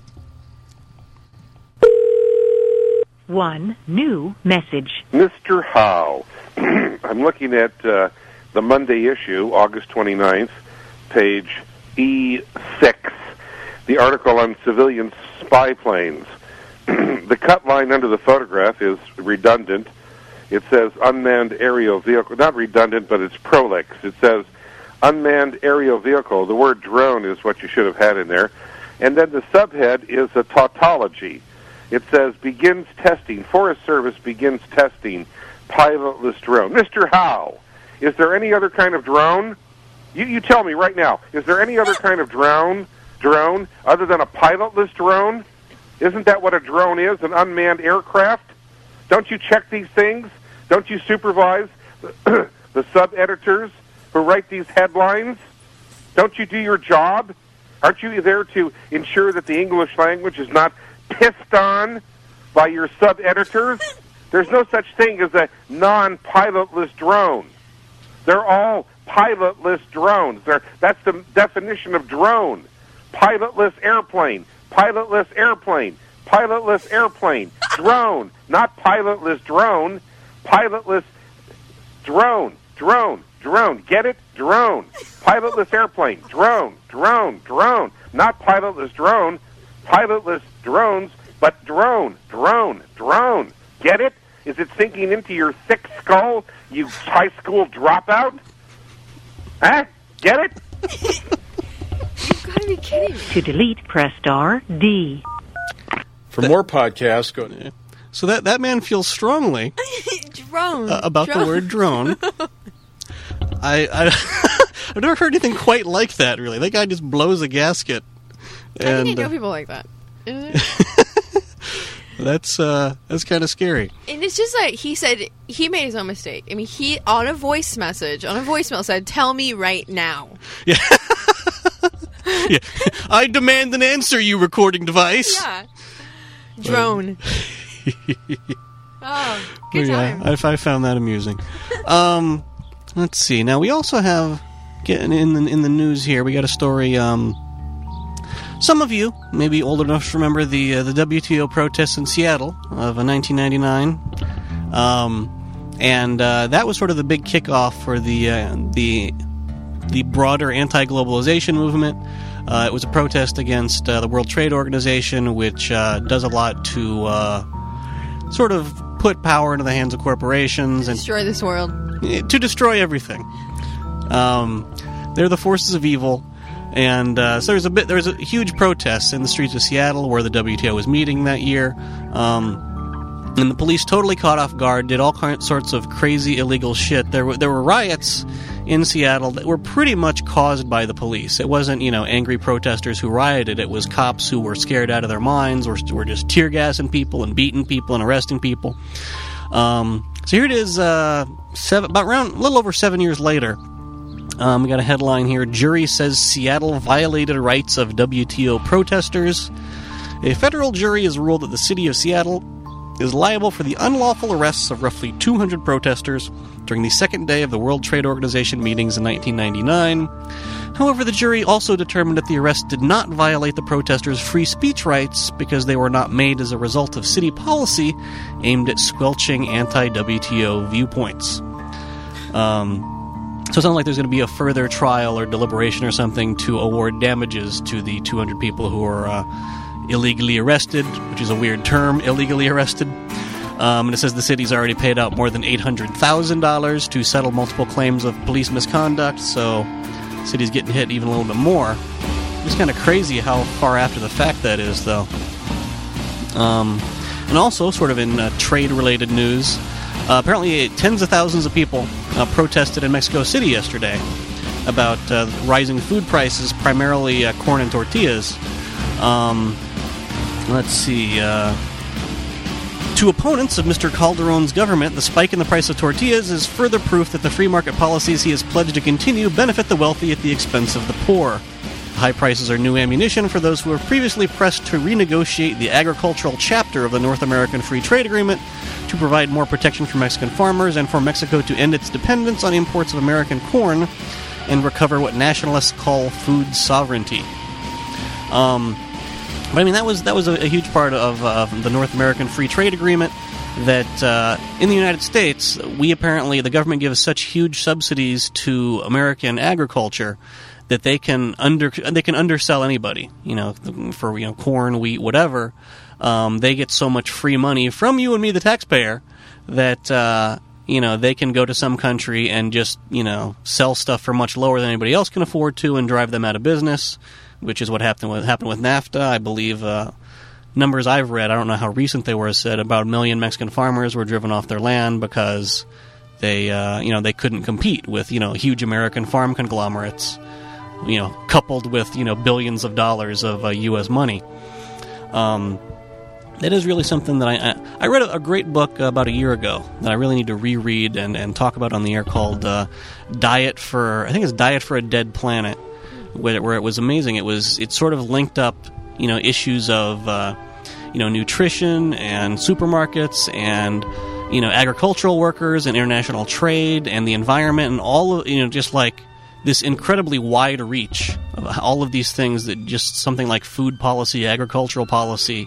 One new message. Mister Howe, I'm looking at uh, the Monday issue, August twenty-ninth, page E six. The article on civilian spy planes. The cut line under the photograph is redundant. It says unmanned aerial vehicle. Not redundant, but it's prolix. It says unmanned aerial vehicle. The word drone is what you should have had in there. And then the subhead is a tautology. It says, begins testing, Forest Service begins testing pilotless drone. Mister Howe, is there any other kind of drone? You, you tell me right now, is there any other kind of drone, drone other than a pilotless drone? Isn't that what a drone is, an unmanned aircraft? Don't you check these things? Don't you supervise the, the sub-editors who write these headlines? Don't you do your job? Aren't you there to ensure that the English language is not pissed on by your sub-editors? There's no such thing as a non-pilotless drone. They're all pilotless drones. They're, that's the definition of drone. Pilotless airplane. Pilotless airplane. Pilotless airplane. Drone. Not pilotless drone. Pilotless drone. Drone. Drone. Get it? Drone. Pilotless airplane. Drone. Drone. Drone. Not pilotless drone. Pilotless drones, but drone. Drone. Drone. Get it? Is it sinking into your thick skull, you high school dropout? Huh? Get it? You've got to be kidding me. To delete, press star D. For more podcasts, go to... So that, that man feels strongly drone. uh, about drone. the word drone. I, I I've never heard anything quite like that. Really, that guy just blows a gasket. I And think I know uh, people like that. Isn't it? that's uh, that's kind of scary. And it's just like he said he made his own mistake. I mean, he on a voice message, on a voicemail said, "Tell me right now." Yeah. Yeah. I demand an answer, you recording device. Yeah. Drone. Oh, good yeah, time. I, I found that amusing. um, let's see. Now we also have getting in the in the news here. We got a story. Um, some of you may be old enough to remember the uh, the W T O protests in Seattle of uh, nineteen ninety-nine, um, and uh, that was sort of the big kickoff for the uh, the the broader anti-globalization movement. Uh, it was a protest against uh, the World Trade Organization, which uh, does a lot to uh, sort of put power into the hands of corporations and Destroy this world. to destroy everything. Um, they're the forces of evil, and uh, so there's a bit. There's a huge protest in the streets of Seattle where the W T O was meeting that year, um, and the police totally caught off guard, did all kinds, sorts of crazy illegal shit. There were there were riots in Seattle that were pretty much caused by the police. It wasn't, you know, angry protesters who rioted. It was cops who were scared out of their minds, or were just tear gassing people and beating people and arresting people. Um, so here it is, uh, seven, about around a little over seven years later. Um, we got a headline here: Jury says Seattle violated rights of W T O protesters. A federal jury has ruled that the city of Seattle is liable for the unlawful arrests of roughly two hundred protesters during the second day of the World Trade Organization meetings in nineteen ninety-nine. However, the jury also determined that the arrests did not violate the protesters' free speech rights because they were not made as a result of city policy aimed at squelching anti-W T O viewpoints. Um, so it sounds like there's going to be a further trial or deliberation or something to award damages to the two hundred people who are uh, illegally arrested, which is a weird term, illegally arrested. Um, and it says the city's already paid out more than eight hundred thousand dollars to settle multiple claims of police misconduct, so the city's getting hit even a little bit more. It's kind of crazy how far after the fact that is, though. Um, and also, sort of in uh, trade-related news, uh, apparently tens of thousands of people uh, protested in Mexico City yesterday about uh, rising food prices, primarily uh, corn and tortillas. Um, let's see... Uh, To opponents of Mister Calderon's government, the spike in the price of tortillas is further proof that the free market policies he has pledged to continue benefit the wealthy at the expense of the poor. High prices are new ammunition for those who have previously pressed to renegotiate the agricultural chapter of the North American Free Trade Agreement to provide more protection for Mexican farmers and for Mexico to end its dependence on imports of American corn and recover what nationalists call food sovereignty. Um... But I mean, that was that was a, a huge part of uh, the North American Free Trade Agreement. That uh, in the United States, we apparently the government gives such huge subsidies to American agriculture that they can under they can undersell anybody. You know, for you know corn, wheat, whatever. Um, they get so much free money from you and me, the taxpayer, that uh, you know, they can go to some country and just, you know, sell stuff for much lower than anybody else can afford to and drive them out of business, which is what happened with, happened with NAFTA. I believe uh, numbers I've read, I don't know how recent they were, said about a million Mexican farmers were driven off their land because they, uh, you know, they couldn't compete with, you know, huge American farm conglomerates, you know, coupled with, you know, billions of dollars of uh, U S money. Um, It is really something that I I, I read a, a great book uh, about a year ago that I really need to reread and, and talk about on the air called uh, Diet for I think it's Diet for a Dead Planet, where, where it was amazing. It was it sort of linked up, you know, issues of uh, you know nutrition and supermarkets and you know agricultural workers and international trade and the environment and all of, you know, just like this incredibly wide reach of all of these things that just something like food policy, agricultural policy,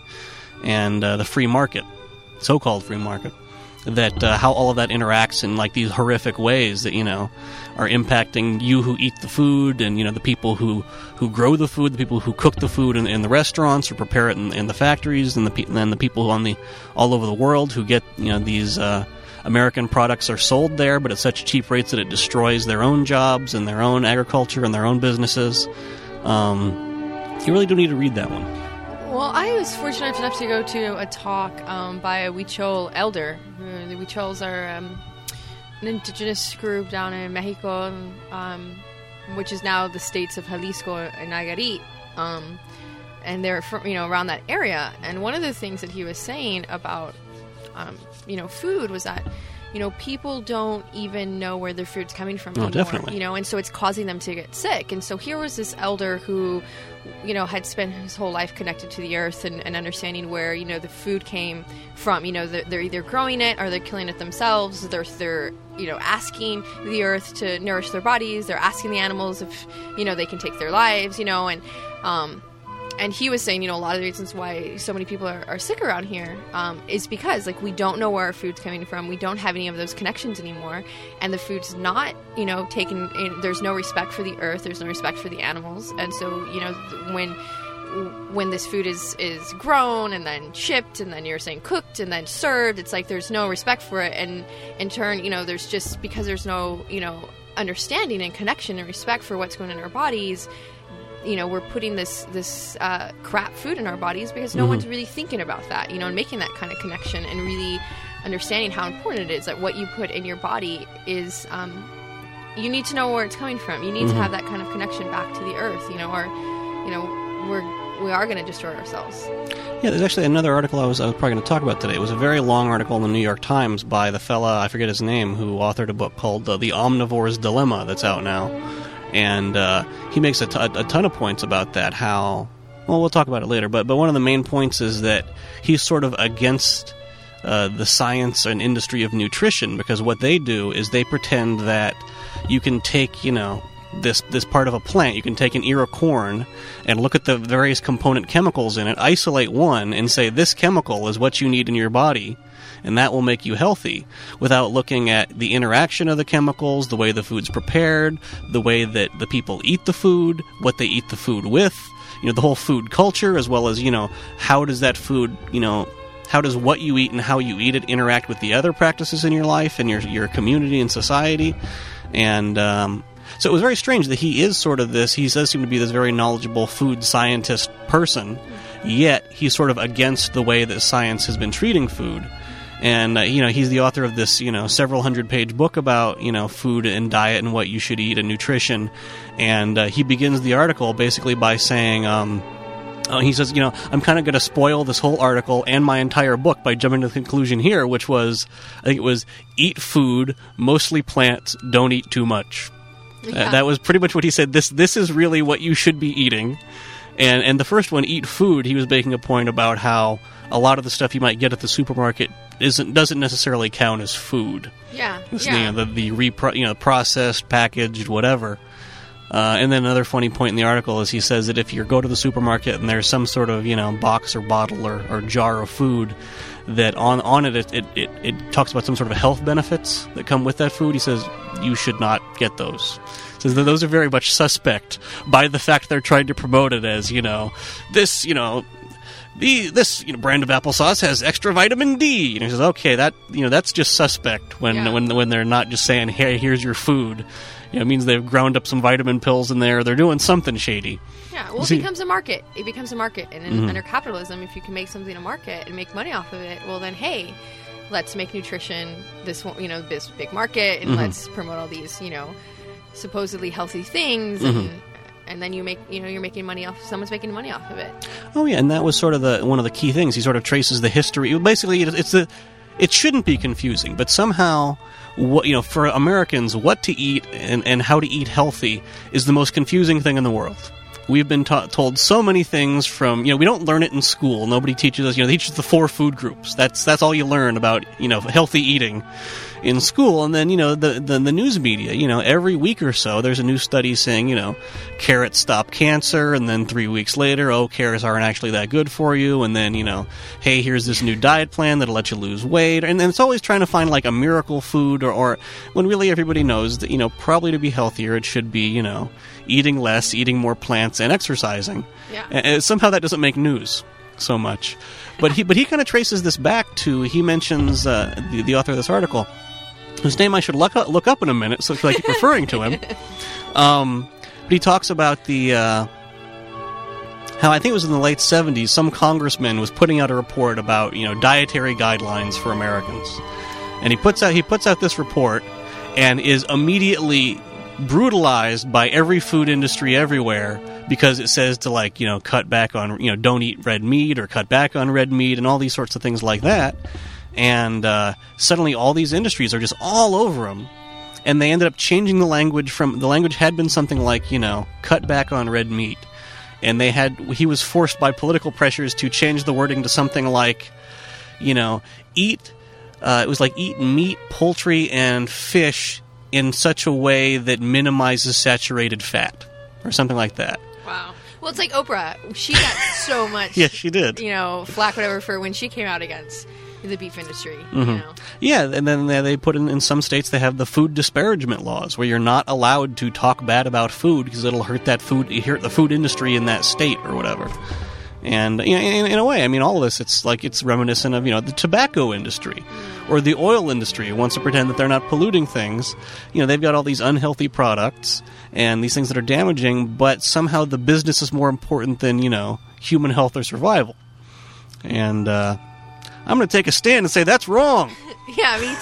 and uh, the free market, so-called free market, that uh, how all of that interacts in like these horrific ways that, you know, are impacting you who eat the food and, you know, the people who, who grow the food, the people who cook the food in, in the restaurants or prepare it in, in the factories, and the pe- and then the people on the all over the world who get, you know, these uh, American products are sold there, but at such cheap rates that it destroys their own jobs and their own agriculture and their own businesses. Um, you really do need to read that one. Well, I was fortunate enough to go to a talk um, by a Huichol elder. Uh, the Huichols are um, an indigenous group down in Mexico, um, which is now the states of Jalisco and Nayarit, um, and they're from, you know, around that area. And one of the things that he was saying about um, you know food was that, you know, people don't even know where their food's coming from oh, anymore. Definitely. You know, and so it's causing them to get sick. And so here was this elder who, you know, had spent his whole life connected to the earth and, and understanding where, you know, the food came from. You know, they're, they're either growing it or they're killing it themselves. They're, they're, you know, asking the earth to nourish their bodies. They're asking the animals if, you know, they can take their lives, you know, and, um, and he was saying, you know, a lot of the reasons why so many people are, are sick around here um, is because, like, we don't know where our food's coming from. We don't have any of those connections anymore. And the food's not, you know, taken, in, there's no respect for the earth. There's no respect for the animals. And so, you know, when when this food is, is grown and then shipped and then you're saying cooked and then served, it's like there's no respect for it. And in turn, you know, there's just, because there's no, you know, understanding and connection and respect for what's going on in our bodies, you know, we're putting this this uh, crap food in our bodies because no mm-hmm. one's really thinking about that, you know, and making that kind of connection and really understanding how important it is that what you put in your body is, um, you need to know where it's coming from. You need mm-hmm. to have that kind of connection back to the earth, you know, or, you know, we're, we are going to destroy ourselves. Yeah, there's actually another article I was, I was probably going to talk about today. It was a very long article in the New York Times by the fella, I forget his name, who authored a book called uh, The Omnivore's Dilemma that's out now. And uh, he makes a, t- a ton of points about that, how... Well, we'll talk about it later, but, but one of the main points is that he's sort of against uh, the science and industry of nutrition, because what they do is they pretend that you can take, you know, this this part of a plant, you can take an ear of corn and look at the various component chemicals in it, isolate one, and say this chemical is what you need in your body, and that will make you healthy, without looking at the interaction of the chemicals, the way the food's prepared, the way that the people eat the food, what they eat the food with, you know, the whole food culture, as well as, you know, how does that food, you know, how does what you eat and how you eat it interact with the other practices in your life and your your community and society. And um, so it was very strange that he is sort of this, he does seem to be this very knowledgeable food scientist person, yet he's sort of against the way that science has been treating food. And, uh, you know, he's the author of this, you know, several hundred page book about, you know, food and diet and what you should eat and nutrition. And uh, he begins the article basically by saying, um, uh, he says, you know, I'm kind of going to spoil this whole article and my entire book by jumping to the conclusion here, which was, I think it was, eat food, mostly plants, don't eat too much. Yeah. Uh, that was pretty much what he said. This this is really what you should be eating. And and the first one, eat food, he was making a point about how a lot of the stuff you might get at the supermarket isn't doesn't necessarily count as food. Yeah, it's, yeah. You know, the the repro- you know processed, packaged, whatever. Uh, and then another funny point in the article is he says that if you go to the supermarket and there's some sort of, you know, box or bottle or, or jar of food, that on on it it, it it it talks about some sort of health benefits that come with that food. He says you should not get those. Says that those are very much suspect by the fact they're trying to promote it as, you know, this, you know, the this you know brand of applesauce has extra vitamin D. And he says, okay, that you know that's just suspect when Yeah. when when they're not just saying, hey, here's your food. You know, it means they've ground up some vitamin pills in there. They're doing something shady. Yeah, well, it See- becomes a market. It becomes a market. And in, Mhm. under capitalism, if you can make something a market and make money off of it, well, then, hey, let's make nutrition this one, you know, this big market, and Mhm. let's promote all these, you know, supposedly healthy things, Mhm. and and then you make, you know, you're making money off. Someone's making money off of it. Oh yeah, and that was sort of the one of the key things. He sort of traces the history. Basically, it- it's the it shouldn't be confusing, but somehow, what you know, for Americans, what to eat and, and how to eat healthy is the most confusing thing in the world. We've been ta- told so many things from, you know, we don't learn it in school. Nobody teaches us, you know, they teach us the four food groups. That's that's all you learn about, you know, healthy eating in school. And then, you know, the, the, the news media, you know, every week or so, there's a new study saying, you know, carrots stop cancer. And then three weeks later, oh, carrots aren't actually that good for you. And then, you know, hey, here's this new diet plan that'll let you lose weight. And then it's always trying to find like a miracle food or, or when really everybody knows that, you know, probably to be healthier, it should be, you know, eating less, eating more plants, and exercising. Yeah. And, and somehow that doesn't make news so much. But he but he kind of traces this back to, he mentions uh, the, the author of this article, whose name I should look up, look up in a minute, so I keep referring to him. Um, but he talks about the uh, how I think it was in the late seventies, some congressman was putting out a report about, you know, dietary guidelines for Americans, and he puts out he puts out this report and is immediately brutalized by every food industry everywhere because it says to, like, you know, cut back on, you know, don't eat red meat or cut back on red meat and all these sorts of things like that. And uh, suddenly all these industries are just all over him. And they ended up changing the language from, the language had been something like, you know, cut back on red meat. And they had, he was forced by political pressures to change the wording to something like, you know, eat, uh, it was like eat meat, poultry, and fish in such a way that minimizes saturated fat, or something like that. Wow. Well, it's like Oprah. She got so much, Yes, she did. you know, flack, whatever, for when she came out against the beef industry. You Mhm. know, Yeah, and then they they put in, in some states they have the food disparagement laws where you're not allowed to talk bad about food because it'll hurt that food, hurt the food industry in that state or whatever. And you know, in, in a way, I mean, all of this, it's like it's reminiscent of, you know, the tobacco industry or the oil industry who wants to pretend that they're not polluting things. You know, they've got all these unhealthy products and these things that are damaging, but somehow the business is more important than, you know, human health or survival. And uh, I'm going to take a stand and say that's wrong. yeah, me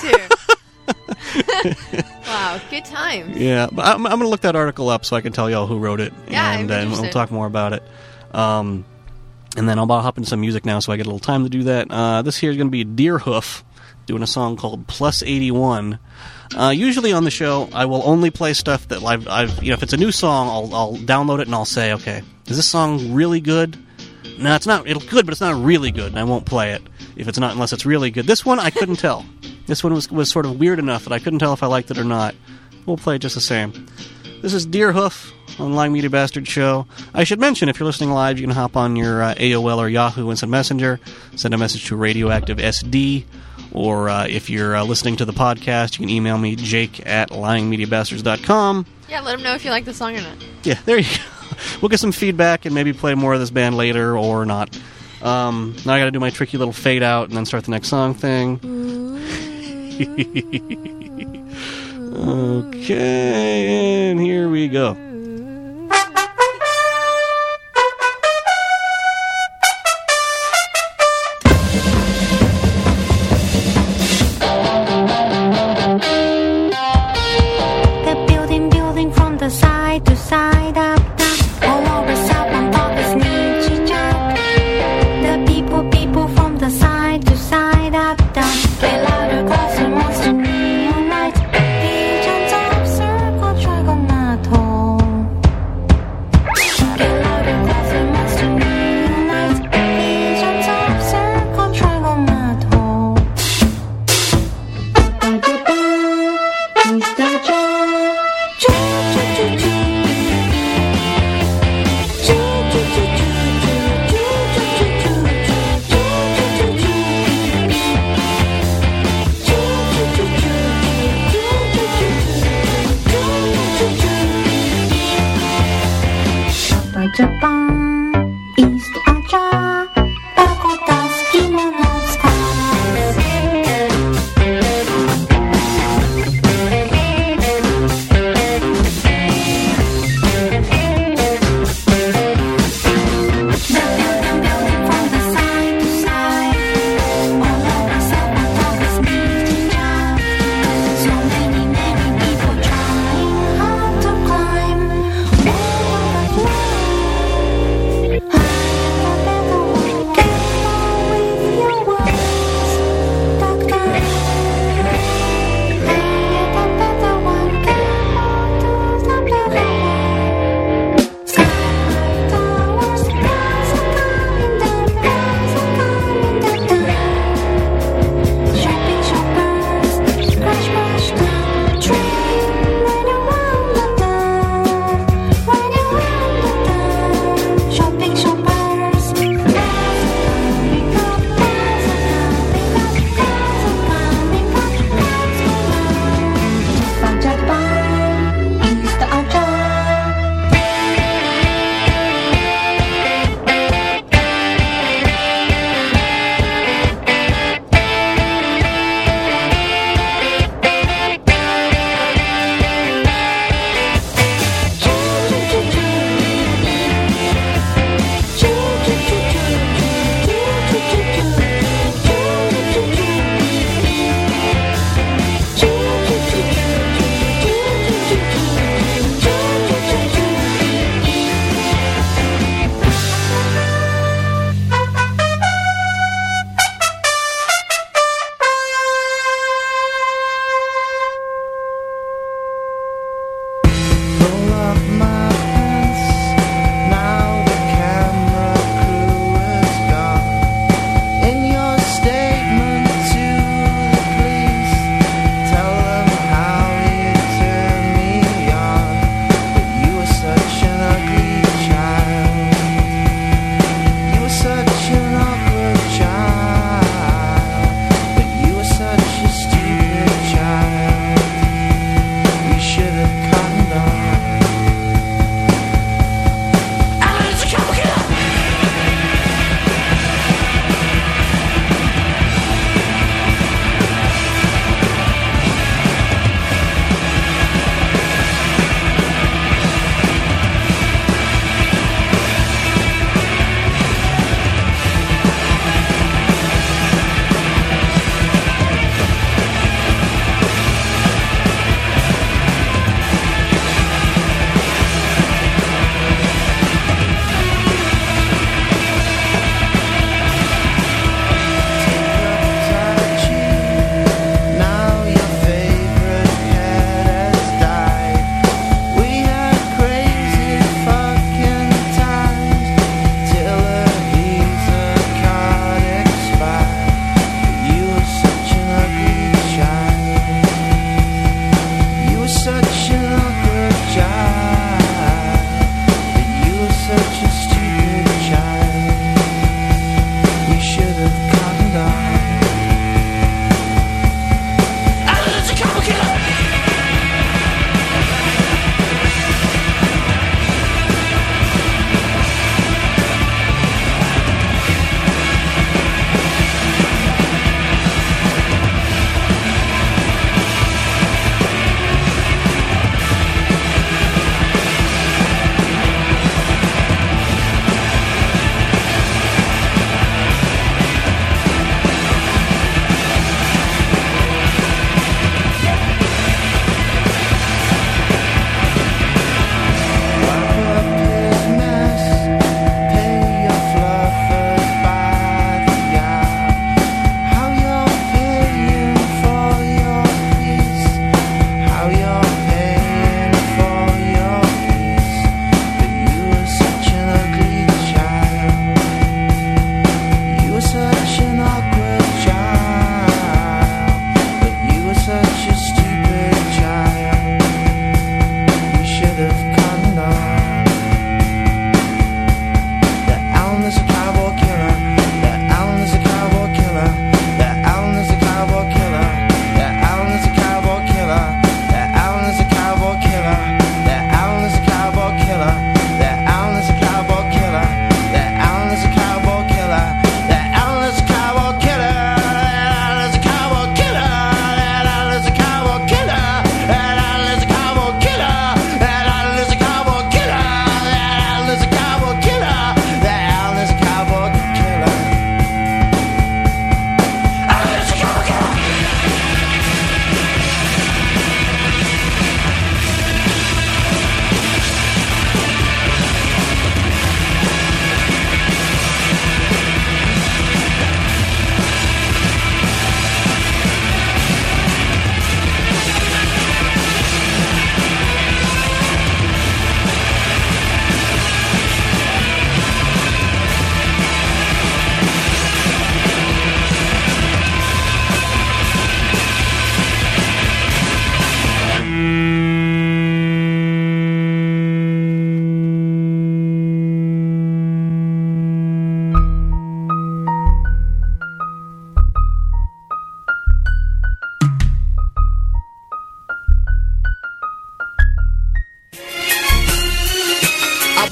too. Wow, good times. Yeah, but I'm, I'm going to look that article up so I can tell y'all who wrote it, Yeah, I'm and then we'll interested. talk more about it. Um, and then I'll hop into some music now so I get a little time to do that. Uh, this here is going to be Deerhoof doing a song called Plus eighty-one. Uh, usually on the show, I will only play stuff that I've, I've, you know, if it's a new song, I'll, I'll download it and I'll say, okay, is this song really good? No, it's not. It's good, but it's not really good, and I won't play it if it's not, unless it's really good. This one I couldn't tell. This one was was sort of weird enough that I couldn't tell if I liked it or not. We'll play it just the same. This is Deerhoof on Lying Media Bastard Show. I should mention, if you're listening live, you can hop on your uh, A O L or Yahoo Instant Messenger, send a message to Radioactive S D, or uh, if you're uh, listening to the podcast, you can email me, Jake at lying media bastards dot com. Yeah, let them know if you like the song or not. Yeah, there you go. We'll get some feedback and maybe play more of this band later or not. Um, now I gotta do my tricky little fade out and then start the next song thing. Okay, and here we go. The building, building from the side to side, up, down, all over South on top is Nietzsche Jack. The people, people from the side to side, up, down, get louder, closer, monster neon lights. Visions of circle, triangle, metal. Get louder, closer, monster neon lights. Visions of circle, triangle, metal. Mister John. Japan, East Asia,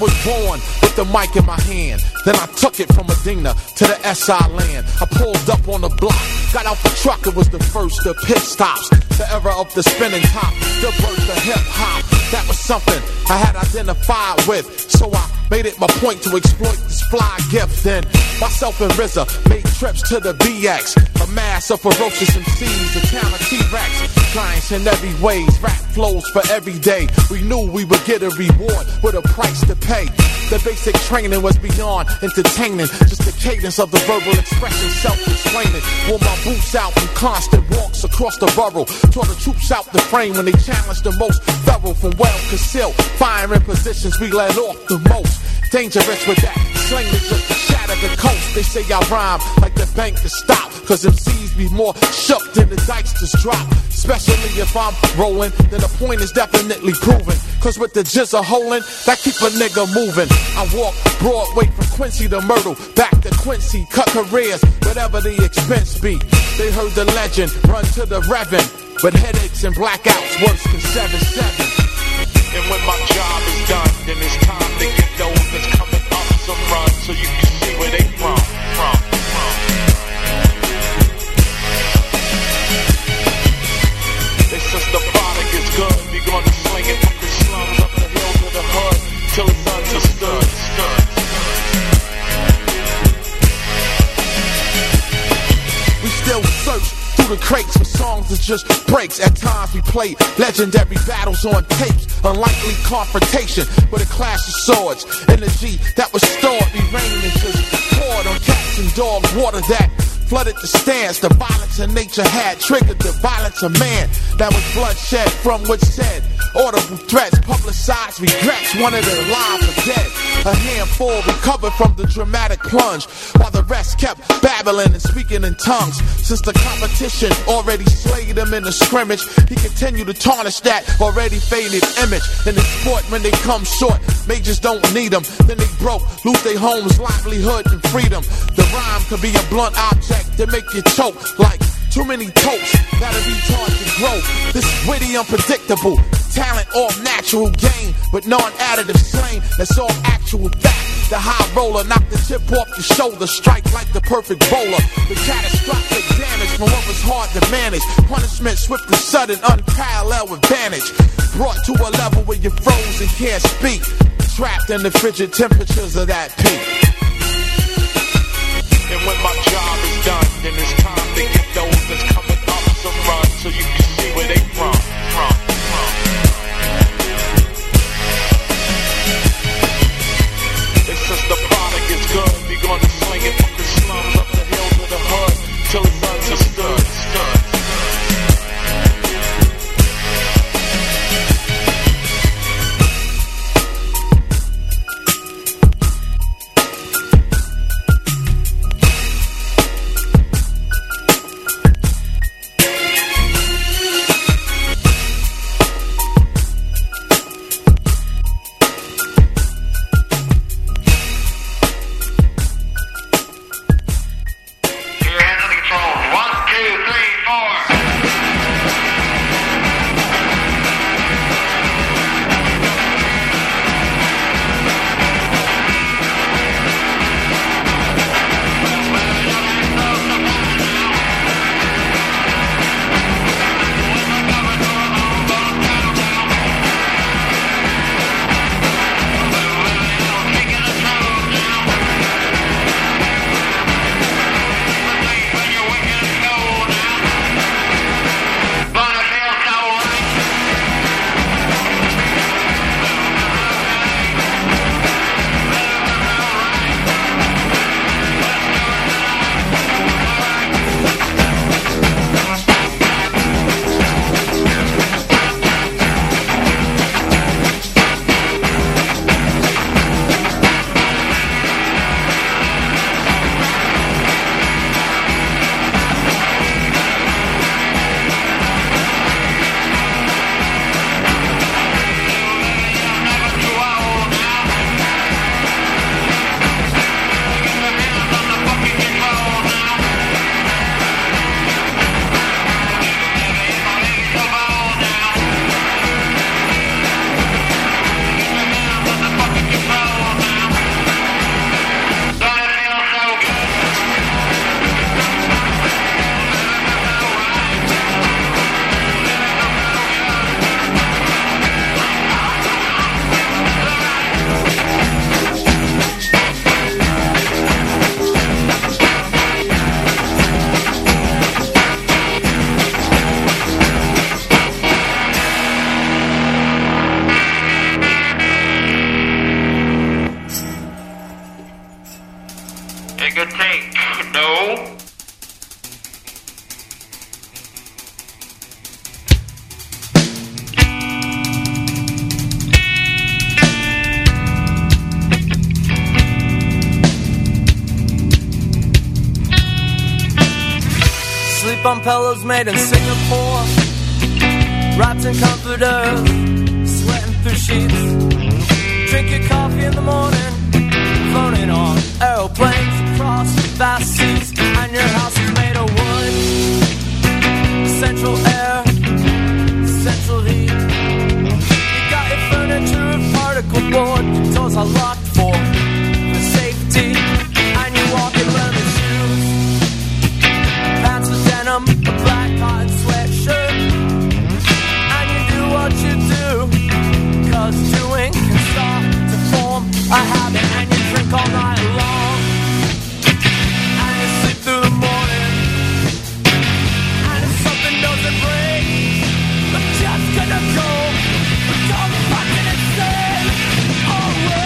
was born with the mic in my hand. Then I took it from Medina to the S I land. I pulled up on the block, got out the truck, it was the first of pit stops. The era of the spinning top, the birth of hip hop. That was something I had identified with, so I made it my point to exploit this fly gift. Then myself and R Z A made trips to the B X, a mass of ferocious M Cs, the town of T-Rex. Giants in every ways, rap flows for every day. We knew we would get a reward with a price to pay. The basic training was beyond entertaining, just the cadence of the verbal expression, self-explaining. Wore my boots out from constant walks across the borough. Tore the troops out the frame when they challenged the most thorough from well concealed. Firing positions we let off the most. Dangerous with that slang that just shatter the coast. They say I rhyme like the bank to stop, cause M Cs be more shook than the dice just drop. Especially if I'm rolling, then the point is definitely proven. Cause with the jizzer holding, that keep a nigga moving. I walk Broadway from Quincy to Myrtle, back to Quincy, cut careers, whatever the expense be. They heard the legend, run to the Reverend, but headaches and blackouts worse than seven seven. And when my job is done, then it's time to get those that's coming up some run, so you can see where they from, from, from. They says the product is good, we gonna sling it from the slums up the hill to the hood, till it's understood, stood. We still search through the crates for songs that just breaks. At times we play legendary battles on tapes. Unlikely confrontation with a clash of swords. Energy that was stored, we reigned and just poured on cats and dogs. Water that flooded the stands. The violence of nature had triggered the violence of man. That was bloodshed from which said audible threats, publicized regrets, wanted it alive or dead. A handful recovered from the dramatic plunge, while the rest kept babbling and speaking in tongues. Since the competition already slayed him in the scrimmage, he continued to tarnish that already faded image. In the sport, when they come short, majors don't need them. Then they broke, lose their homes, livelihood, and freedom. The rhyme could be a blunt object that make you choke like too many totes that a retard can grow. This witty, unpredictable talent, all natural gain, with non-additive slang. That's all actual fact. The high roller knock the tip off your shoulder, strike like the perfect bowler. The catastrophic damage from what was hard to manage. Punishment swift and sudden, unparalleled advantage. Brought to a level where you froze and can't speak. Trapped in the frigid temperatures of that peak. And when my job is done, then it's time to get those that's coming up some run, so you can see where they from, from, from. It says the product is good, we gonna sling it from the slums up the hill to the hood, till it's understood, stood. you take, no? Sleep on pillows made in Singapore, wrapped in comforters, sweating through sheets. Drink your coffee in the morning, floating on aeroplanes across vast seas. And your house is made of wood, central air, central heat. You got your furniture of particle board, doors are locked for the safety. And you walk in leather shoes, pants with denim, a black cotton sweatshirt. And you do what you do, cause doing can start to form a habit. And you drink all night long, and you sleep through the morning. And if something doesn't break, I'm just gonna go, go fucking insane. Always.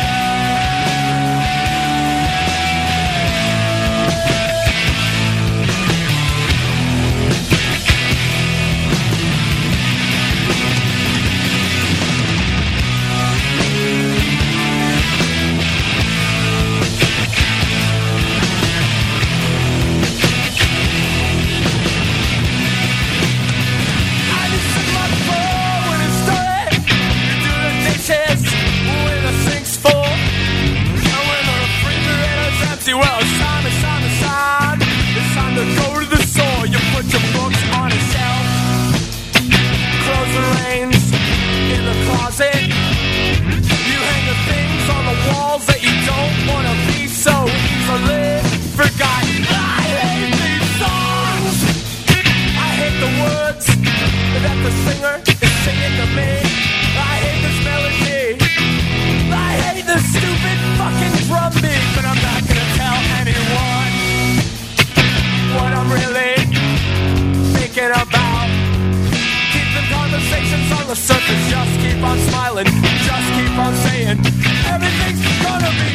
Well, it's time, it's time to sign. It's time to go to the store. You put your books on a shelf, clothes arranged in the closet. You hang the things on the walls that you don't want to be so easily forgotten. I hate these songs. I hate the words that the singer is singing to me. I hate this melody. I hate the stupid fucking drum beat. But I'm not gonna tell anyone what I'm really thinking about. Keep the conversations on the surface. Just keep on smiling. Just keep on saying everything's gonna be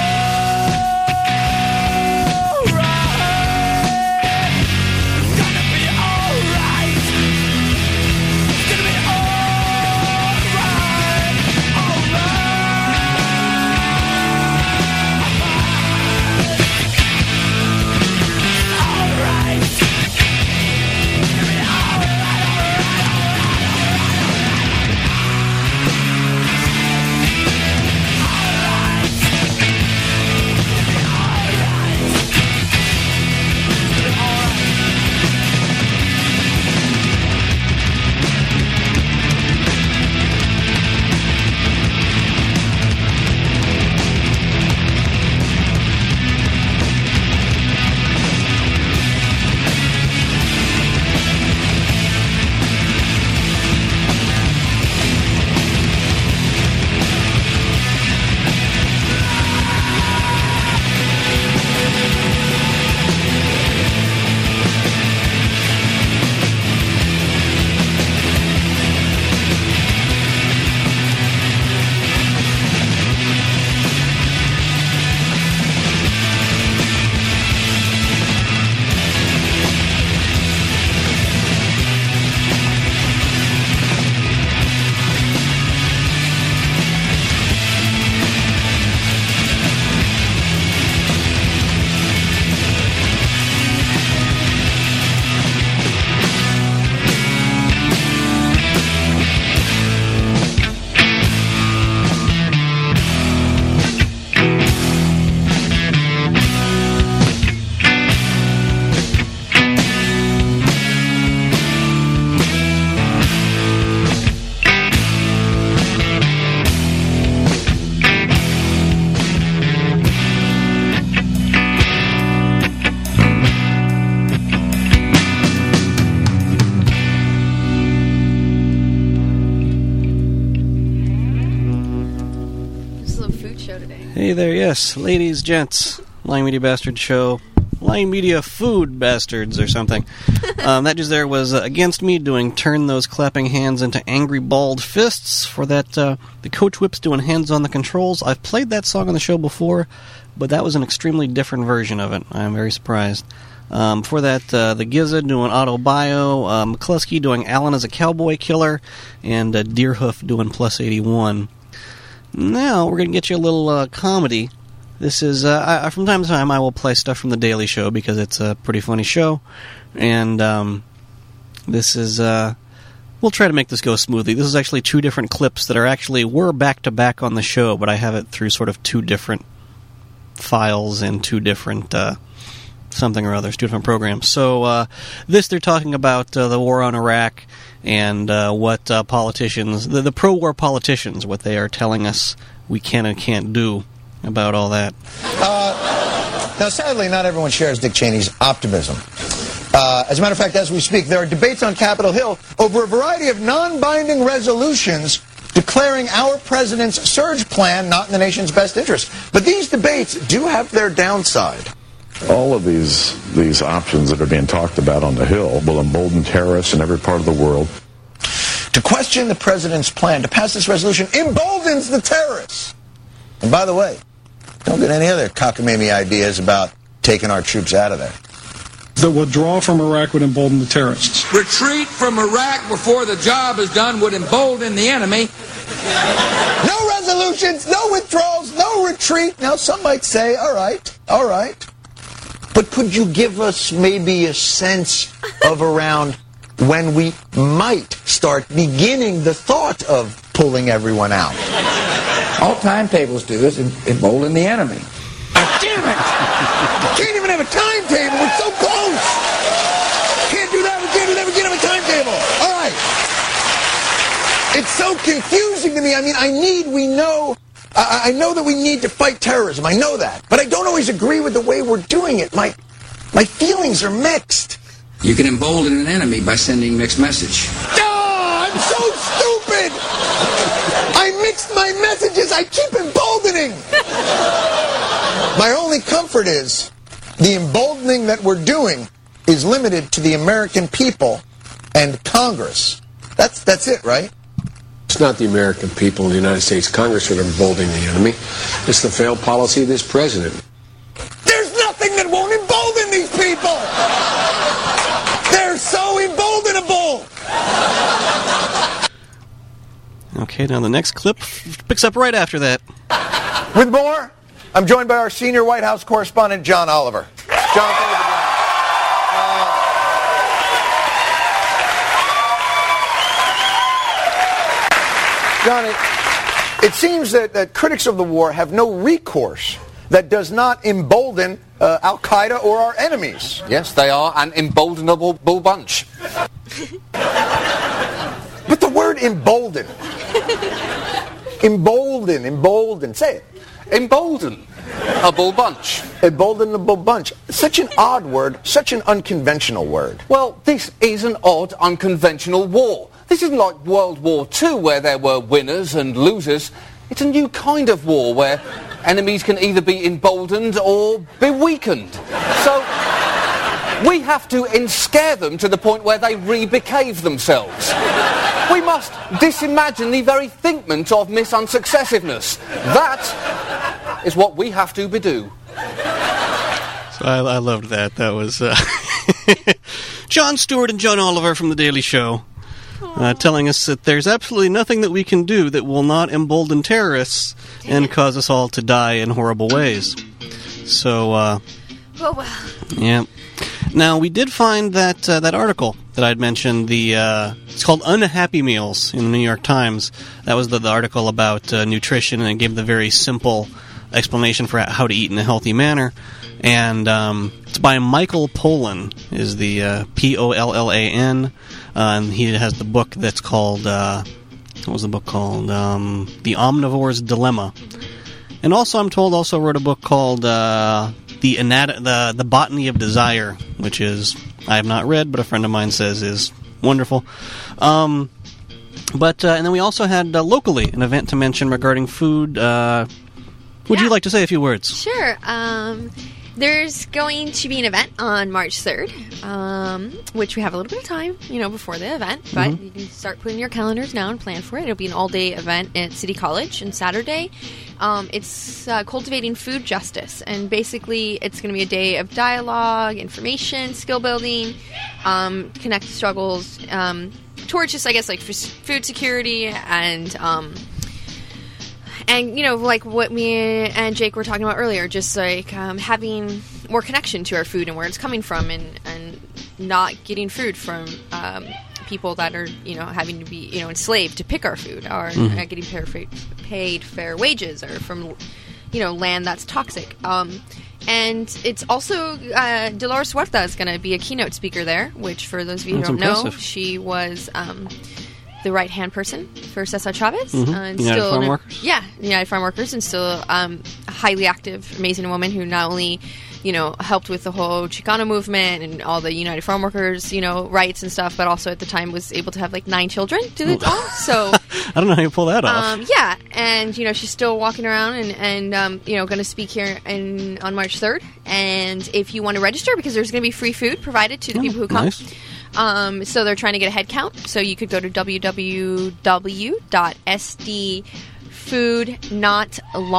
alright. It's gonna be alright. It's gonna be alright. Alright. Hey there, yes, ladies, gents, Lying Media Bastard Show, Lying Media Food Bastards or something. um, that just there was uh, Against Me doing Turn Those Clapping Hands into Angry Bald Fists. For that, uh, the Coach Whips doing Hands on the Controls. I've played that song on the show before, but that was an extremely different version of it. I'm very surprised. Um, for that, uh, the Giza doing Auto Bio, uh, McCluskey doing Alan as a Cowboy Killer, and uh, Deerhoof doing Plus eighty-one. Now, we're going to get you a little uh, comedy. This is, uh, I, from time to time, I will play stuff from The Daily Show because it's a pretty funny show. And um, this is, uh, we'll try to make this go smoothly. This is actually two different clips that are actually, were back-to-back on the show, but I have it through sort of two different files and two different, uh, something or others, two different programs. So uh, this, they're talking about uh, the war on Iraq and uh, what uh, politicians, the, the pro-war politicians, what they are telling us we can and can't do about all that. Uh, now, sadly, not everyone shares Dick Cheney's optimism. Uh, as a matter of fact, as we speak, there are debates on Capitol Hill over a variety of non-binding resolutions declaring our president's surge plan not in the nation's best interest. But these debates do have their downside. All of these these options that are being talked about on the Hill will embolden terrorists in every part of the world. To question the president's plan to pass this resolution emboldens the terrorists. And by the way, don't get any other cockamamie ideas about taking our troops out of there. The withdrawal from Iraq would embolden the terrorists. Retreat from Iraq before the job is done would embolden the enemy. No resolutions, no withdrawals, no retreat. Now, some might say, all right, all right. But could you give us maybe a sense of around when we might start beginning the thought of pulling everyone out? All timetables do is embolden the enemy. Damn it! Can't even have a timetable. We're so close. Can't do that. We can't do that. We can't have a timetable. All right. It's so confusing to me. I mean, I need, we know, I, I know that we need to fight terrorism. I know that. But I don't always agree with the way we're doing it. My, my feelings are mixed. You can embolden an enemy by sending mixed message. Oh, I'm so stupid. I mixed my messages. I keep emboldening. My only comfort is the emboldening that we're doing is limited to the American people and Congress. That's that's it, right? It's not the American people in the United States Congress that are emboldening the enemy. It's the failed policy of this president. There's nothing that won't embolden these people. They're so emboldenable. Okay, now the next clip picks up right after that. With more, I'm joined by our senior White House correspondent, John Oliver. John, thank you for joining us. Uh, John, it, it seems that, that critics of the war have no recourse that does not embolden uh, Al-Qaeda or our enemies. Yes, they are an emboldenable bull bunch. But the word embolden. Embolden, embolden. Say it. Embolden. A bull bunch. Emboldenable bunch. Such an odd word, such an unconventional word. Well, this is an odd, unconventional war. This isn't like World War Two where there were winners and losers. It's a new kind of war where enemies can either be emboldened or be weakened. So we have to enscare them to the point where they re-behave themselves. We must disimagine the very thinkment of misunsuccessiveness. That is what we have to bedo. So I, I loved that. That was uh, Jon Stewart and John Oliver from The Daily Show uh, telling us that there's absolutely nothing that we can do that will not embolden terrorists and cause us all to die in horrible ways. So, uh, Oh, well. yeah. Now, we did find that uh, that article that I'd mentioned, the uh, it's called Unhappy Meals in the New York Times. That was the, the article about uh, nutrition, and it gave the very simple explanation for how to eat in a healthy manner. And um, it's by Michael Pollan, is the uh, P O L L A N, uh, and he has the book that's called, uh, what was the book called? Um, The Omnivore's Dilemma. And also, I'm told, also wrote a book called uh, the, Anat- the the Botany of Desire, which is, I have not read, but a friend of mine says is wonderful. Um, but uh, and then we also had uh, locally an event to mention regarding food. Uh, would Yeah. you like to say a few words? Sure. Um, there's going to be an event on March third, um, which we have a little bit of time, you know, before the event, but Mhm. you can start putting your calendars now and plan for it. It'll be an all-day event at City College on Saturday. Um, it's uh, cultivating food justice, and basically it's going to be a day of dialogue, information, skill building, um, connect struggles, um, towards just, I guess, like f- food security and... Um, And, you know, like what me and Jake were talking about earlier, just like um, having more connection to our food and where it's coming from, and, and not getting food from um, people that are, you know, having to be, you know, enslaved to pick our food, or Mhm. not getting paid, paid fair wages, or from, you know, land that's toxic. Um, and it's also, uh, Dolores Huerta is going to be a keynote speaker there, which for those of you who That's don't know, impressive. she was... Um, the right-hand person for Cesar Chavez. Mhm. Uh, and United still Farm an- Workers? Yeah, United Farm Workers, and still um, a highly active, amazing woman who not only, you know, helped with the whole Chicano movement and all the United Farm Workers, you know, rights and stuff, but also at the time was able to have like nine children to the all. So, I don't know how you pull that off. um, yeah, and you know, she's still walking around and and um, you know, going to speak here in on March third. And if you want to register, because there's going to be free food provided to the Oh, people who come. nice. Um, so they're trying to get a head count. So you could go to w w w dot s d food not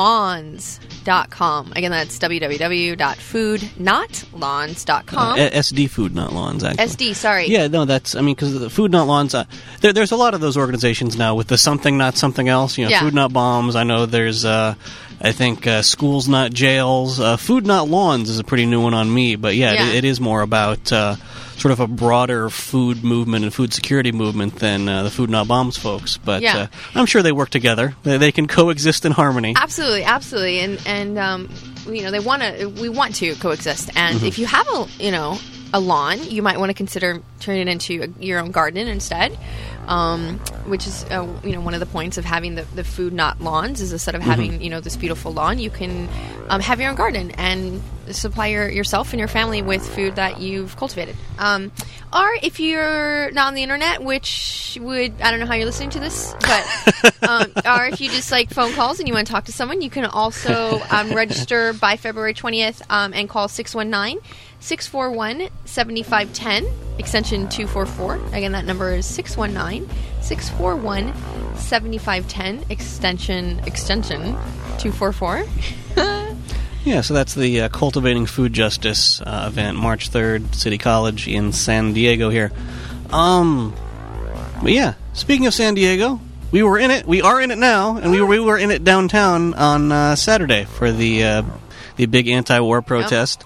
lawns dot com. Again, that's w w w dot food not lawns dot com. Uh, S D Food Not Lawns, actually. S D, sorry. Yeah, no, that's, I mean, because the Food Not Lawns, uh, there, there's a lot of those organizations now with the something not something else, you know, Yeah. Food Not Bombs. I know there's, uh, I think, uh, Schools Not Jails. Uh, Food Not Lawns is a pretty new one on me, but yeah, Yeah. It, it is more about uh, sort of a broader food movement and food security movement than uh, the Food Not Bombs folks. But Yeah. uh, I'm sure they work together. They, they can coexist in harmony. Absolutely, absolutely, and and um, you know, they want to. We want to coexist, and Mhm. if you have a you know a lawn, you might want to consider turning it into a, your own garden instead. Um, which is uh, you know one of the points of having the, the food not lawns is instead of having Mhm. you know this beautiful lawn, you can um, have your own garden and supply your, yourself and your family with food that you've cultivated. Um, or if you're not on the internet, which would I don't know how you're listening to this, but um, or if you just like phone calls and you want to talk to someone, you can also um, register by February twentieth um, and call six one nine, six four one, seven five one zero, extension two four four. Again, that number is six one nine, six four one, seven five one zero, extension extension two four four. Yeah, so that's the uh, Cultivating Food Justice uh, event, March third, City College in San Diego here. Um, but yeah, speaking of San Diego, we were in it. We are in it now, and we were, we were in it downtown on uh, Saturday for the uh, the big anti-war protest.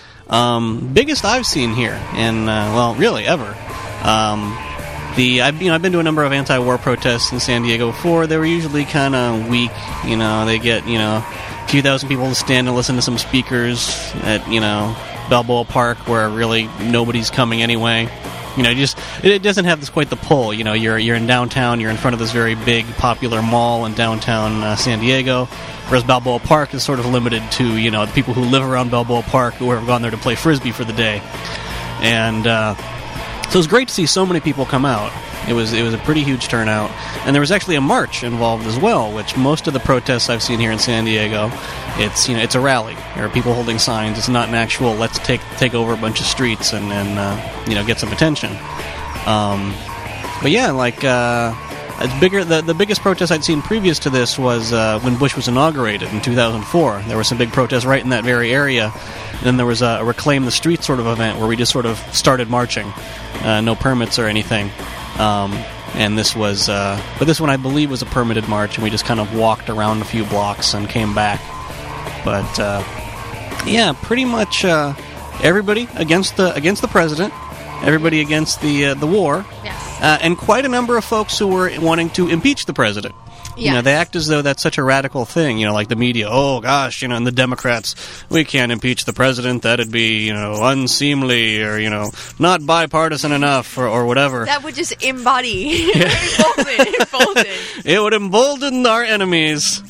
Um, biggest I've seen here, in uh, well, really ever. Um, the I've you know I've been to a number of anti-war protests in San Diego before. They were usually kind of weak. You know, they get you know a few thousand people to stand and listen to some speakers at you know Balboa Park, where really nobody's coming anyway. You know, just it, it doesn't have this quite the pull. You know, you're you're in downtown, you're in front of this very big, popular mall in downtown uh, San Diego, whereas Balboa Park is sort of limited to you know the people who live around Balboa Park who have gone there to play frisbee for the day, and uh, so it was great to see so many people come out. It was it was a pretty huge turnout, and there was actually a march involved as well. Which most of the protests I've seen here in San Diego, it's you know it's a rally. There are people holding signs. It's not an actual let's take take over a bunch of streets and and uh, you know get some attention. Um, but yeah, like uh, it's bigger. The the biggest protest I'd seen previous to this was uh, when Bush was inaugurated in two thousand four. There were some big protests right in that very area. And then there was a, a Reclaim the Street sort of event where we just sort of started marching, uh, no permits or anything. Um, and this was, uh, but this one I believe was a permitted march, and we just kind of walked around a few blocks and came back. But uh, yeah, pretty much uh, everybody against the against the president, everybody against the uh, the war, Yes. uh, and quite a number of folks who were wanting to impeach the president. You know, they act as though that's such a radical thing, you know, like the media, oh, gosh, you know, and the Democrats, we can't impeach the president, that'd be, you know, unseemly, or, you know, not bipartisan enough, or, or whatever. That would just embody, embolden, embolden. It would embolden our enemies,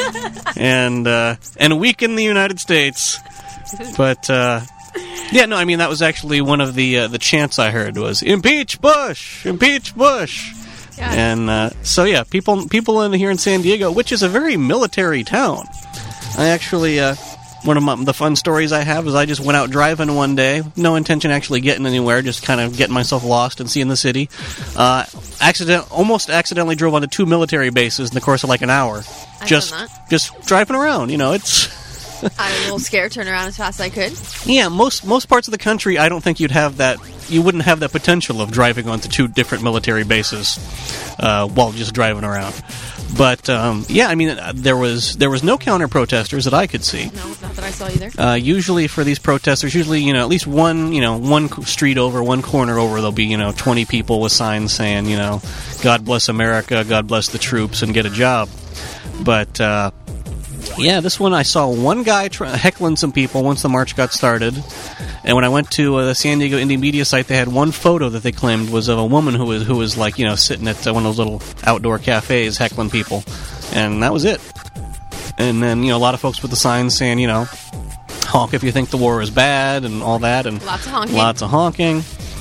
and, uh, and weaken the United States. But, uh, yeah, no, I mean, that was actually one of the, uh, the chants I heard was, impeach Bush! Impeach Bush! Yeah. And uh, so, yeah, people people in here in San Diego, which is a very military town. I actually, uh, one of my, the fun stories I have is I just went out driving one day, no intention of actually getting anywhere, just kind of getting myself lost and seeing the city. Uh, accident, almost accidentally drove onto two military bases in the course of like an hour. I've just, done that. just driving around. You know, it's. I was a little scared, turned around as fast as I could. Yeah, most most parts of the country, I don't think you'd have that. You wouldn't have that potential of driving onto two different military bases uh, while just driving around. But um, yeah, I mean, there was there was no counter protesters that I could see. No, not that I saw either. Uh, usually for these protesters, usually you know at least one you know one street over, one corner over, there'll be you know twenty people with signs saying you know God bless America, God bless the troops, and get a job. But uh, yeah, this one I saw one guy try- heckling some people once the march got started. And when I went to uh, the San Diego Indie Media site, they had one photo that they claimed was of a woman who was who was like you know sitting at uh, one of those little outdoor cafes heckling people, and that was it. And then you know a lot of folks with the signs saying you know honk if you think the war is bad and all that, and Lots of honking. Lots of honking.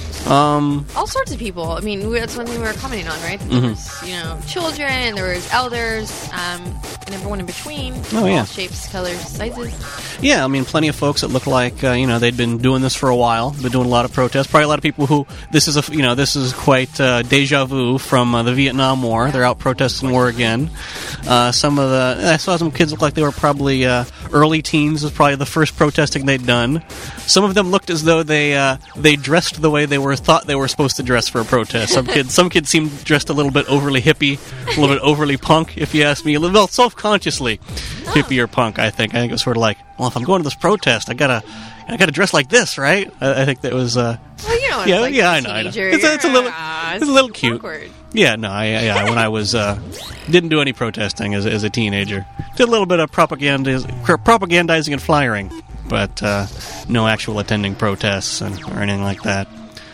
Um, All sorts of people. I mean, we- that's one thing we were commenting on, right? There Mhm. was, you know, children, there was elders, um, and everyone in between. Oh, yeah. All shapes, colors, sizes. Yeah, I mean, plenty of folks that look like uh, you know they'd been doing this for a while, been doing a lot of protests. Probably a lot of people who this is a you know this is quite uh, deja vu from uh, the Vietnam War. They're out protesting war again. Uh, some of the I saw some kids look like they were probably uh, early teens. Was probably the first protesting they'd done. Some of them looked as though they uh, they dressed the way they were thought they were supposed to dress for a protest. Some kids some kids seemed dressed a little bit overly hippie, a little bit overly punk, if you ask me. A little well, self-consciously hippie or punk. I think I think it was sort of like, well, if I'm going to this protest, I gotta, I gotta dress like this, right? I, I think that was. Uh, Well, you know what yeah, it's like yeah, as I a know, I know. teenager. It's, a- it's a little, Ah, it's a little cute. awkward. Yeah, no, I, yeah. When I was uh, didn't do any protesting as, as a teenager, did a little bit of propaganda, propagandizing and flyering, but uh, no actual attending protests and, or anything like that.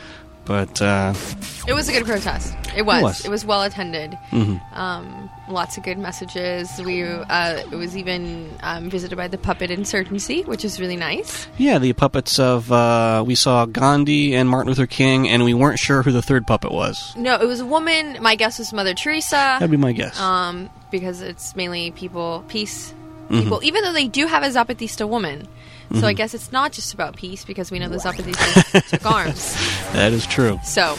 But uh, It was a good protest. It was. It was. It was well attended. Mhm. Um, lots of good messages. We uh, it was even um, visited by the puppet insurgency, which is really nice. yeah, the puppets of uh, we saw Gandhi and Martin Luther King, and we weren't sure who the third puppet was. No, it was a woman. My guess was Mother Teresa. That'd be my guess. Um, because it's mainly people, peace Mhm. people. Even though they do have a Zapatista woman. So I Mhm. guess it's not just about peace because we know the Zapatistas took arms. That is true. So